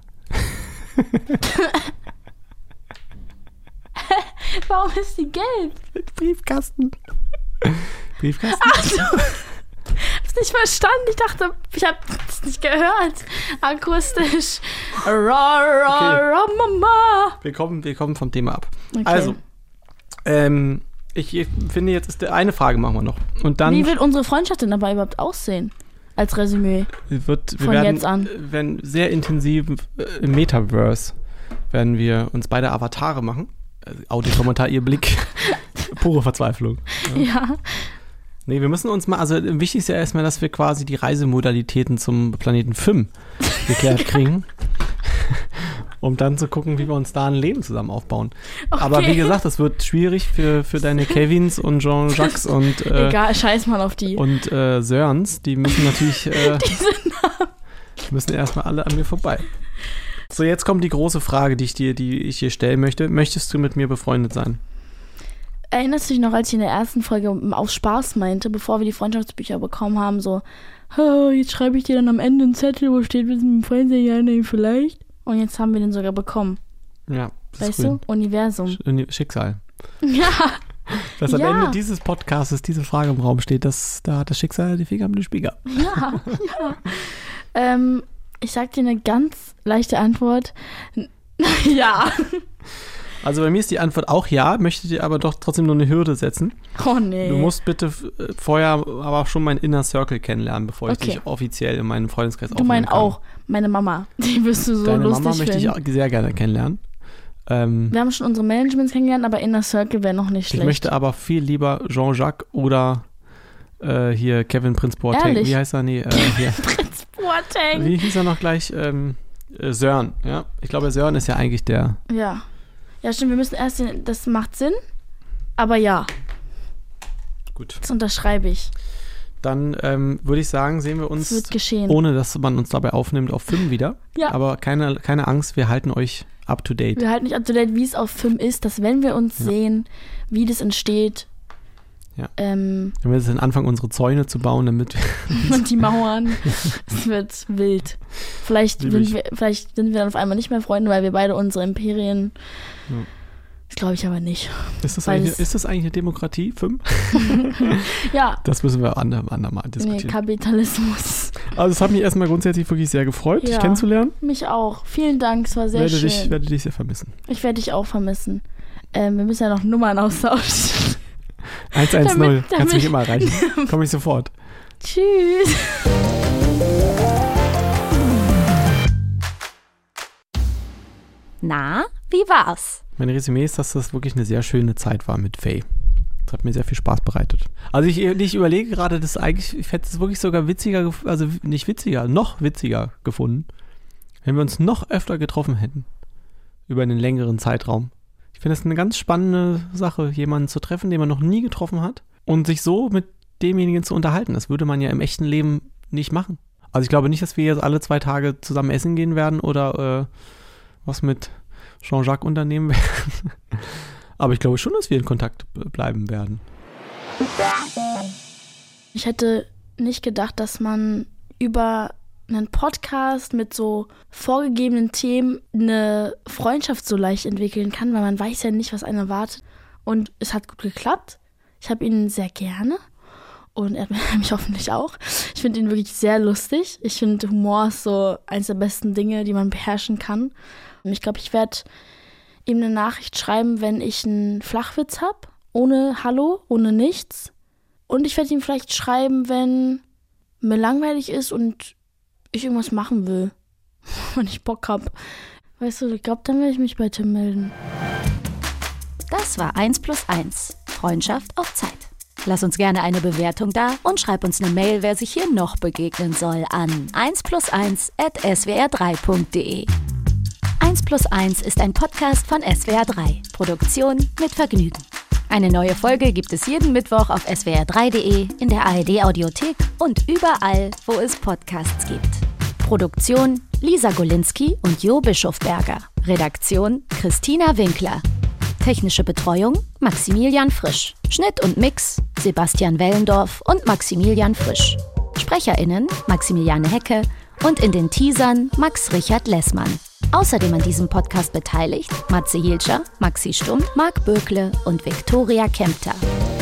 Warum ist die gelb? Briefkasten. Briefkasten? Ach du hast nicht verstanden. Ich dachte, ich habe es nicht gehört. Akustisch. Ra, ra, Okay. ra, mama. Wir kommen, wir kommen vom Thema ab. Okay. Also, ähm, ich finde, jetzt ist eine Frage machen wir noch. Und dann Wie wird unsere Freundschaft denn dabei überhaupt aussehen? Als Resümee. wird, wir von werden, jetzt an? werden sehr intensiv äh, im Metaverse werden wir uns beide Avatare machen. Also, Audiokommentar, ihr Blick. Pure Verzweiflung. Ja. Nee, wir müssen uns mal, also wichtig ist ja erstmal, dass wir quasi die Reisemodalitäten zum Planeten Fünf geklärt kriegen. Um dann zu gucken, wie wir uns da ein Leben zusammen aufbauen. Okay. Aber wie gesagt, das wird schwierig für, für deine Kevins und Jean-Jacques und, äh, Egal, scheiß mal auf die. und äh, Sörens. Die müssen natürlich, äh, Diese Namen. müssen erstmal alle an mir vorbei. So, jetzt kommt die große Frage, die ich dir, die ich dir stellen möchte. Möchtest du mit mir befreundet sein? Erinnerst du dich noch, als ich in der ersten Folge aus Spaß meinte, bevor wir die Freundschaftsbücher bekommen haben, so, oh, jetzt schreibe ich dir dann am Ende einen Zettel, wo steht, wir sind Freunde, ja, nee, vielleicht. Und jetzt haben wir den sogar bekommen. Ja, das Weißt ist du? grün. Universum. Sch- Schicksal. Ja. Dass am Ja. Ende dieses Podcasts diese Frage im Raum steht, das, da hat das Schicksal die Finger am Spieger. Ja, ja. ähm, ich sag dir eine ganz leichte Antwort. N- ja. Also bei mir ist die Antwort auch ja, möchte dir aber doch trotzdem nur eine Hürde setzen. Oh nee. Du musst bitte f- äh, vorher aber auch schon meinen Inner Circle kennenlernen, bevor ich Okay. dich offiziell in meinen Freundeskreis Du aufnehmen meinst kann. auch meine Mama. Die wirst du so Deine lustig Mama möchte ich finden. auch sehr gerne kennenlernen. Ähm, Wir haben schon unsere Managements kennengelernt, aber Inner Circle wäre noch nicht ich schlecht. möchte aber viel lieber Jean-Jacques oder äh, hier Kevin Prince Boateng. Ehrlich? Wie heißt er? Nee, äh, hier. Prinz Boateng. Wie hieß er noch gleich? Ähm, äh, Sören, ja. Ich glaube, Sören ist ja eigentlich der. Ja. Ja, stimmt, wir müssen erst, den, das macht Sinn, aber ja, Gut. das unterschreibe ich. Dann ähm, würde ich sagen, sehen wir Das uns, wird geschehen. ohne dass man uns dabei aufnimmt, auf Film wieder. Ja. Aber keine, keine Angst, wir halten euch up to date. Wir halten nicht up to date, wie es auf Film ist, dass wenn wir uns Ja. sehen, wie das entsteht, Ja. ähm, Wenn wir jetzt dann anfangen, unsere Zäune zu bauen, damit wir und die Mauern, es wird wild. Vielleicht Lieb sind, ich. wir, vielleicht sind wir dann auf einmal nicht mehr Freunde, weil wir beide unsere Imperien, Ja. das glaube ich aber nicht. Ist das, Weil eigentlich, es- ist das eigentlich eine Demokratie? Fünf? Ja, Das müssen wir ander, andermal nee, diskutieren. Kapitalismus. Also es hat mich erstmal grundsätzlich wirklich sehr gefreut, dich Ja. kennenzulernen. Mich auch. Vielen Dank, es war sehr Werde schön. dich, werde dich sehr vermissen. Ich werde dich auch vermissen. Ähm, wir müssen ja noch Nummern austauschen. eins eins null, Damit- kannst damit- mich immer erreichen. Komm ich sofort. Tschüss. Na, wie war's? Mein Resümee ist, dass das wirklich eine sehr schöne Zeit war mit Faye. Das hat mir sehr viel Spaß bereitet. Also ich, ich überlege gerade, das eigentlich, ich hätte es wirklich sogar witziger, also nicht witziger, noch witziger gefunden, wenn wir uns noch öfter getroffen hätten. Über einen längeren Zeitraum. Ich finde das eine ganz spannende Sache, jemanden zu treffen, den man noch nie getroffen hat und sich so mit demjenigen zu unterhalten. Das würde man ja im echten Leben nicht machen. Also ich glaube nicht, dass wir jetzt alle zwei Tage zusammen essen gehen werden oder äh, was mit Jean-Jacques unternehmen werden. Aber ich glaube schon, dass wir in Kontakt bleiben werden. Ich hätte nicht gedacht, dass man über einen Podcast mit so vorgegebenen Themen eine Freundschaft so leicht entwickeln kann, weil man weiß ja nicht, was einen erwartet. Und es hat gut geklappt. Ich habe ihn sehr gerne und er mich hoffentlich auch. Ich finde ihn wirklich sehr lustig. Ich finde, Humor ist so eines der besten Dinge, die man beherrschen kann. Und ich glaube, ich werde ihm eine Nachricht schreiben, wenn ich einen Flachwitz habe, ohne Hallo, ohne nichts. Und ich werde ihm vielleicht schreiben, wenn mir langweilig ist und ich irgendwas machen will, wenn ich Bock habe. Weißt du, ich glaube, dann werde ich mich bei Tim melden. Das war eins plus eins. Freundschaft auf Zeit. Lass uns gerne eine Bewertung da und schreib uns eine Mail, wer sich hier noch begegnen soll, an eins plus eins at s w r drei punkt d e. eins plus eins ist ein Podcast von S W R drei. Produktion mit Vergnügen. Eine neue Folge gibt es jeden Mittwoch auf s w r drei punkt d e, in der A R D-Audiothek und überall, wo es Podcasts gibt. Produktion Lisa Golinski und Jo Bischofberger. Redaktion Christina Winkler. Technische Betreuung Maximilian Frisch. Schnitt und Mix Sebastian Wellendorf und Maximilian Frisch. SprecherInnen Maximiliane Hecke und in den Teasern Max Richard Lessmann. Außerdem an diesem Podcast beteiligt Matze Hielscher, Maxi Stumm, Marc Bökle und Viktoria Kempter.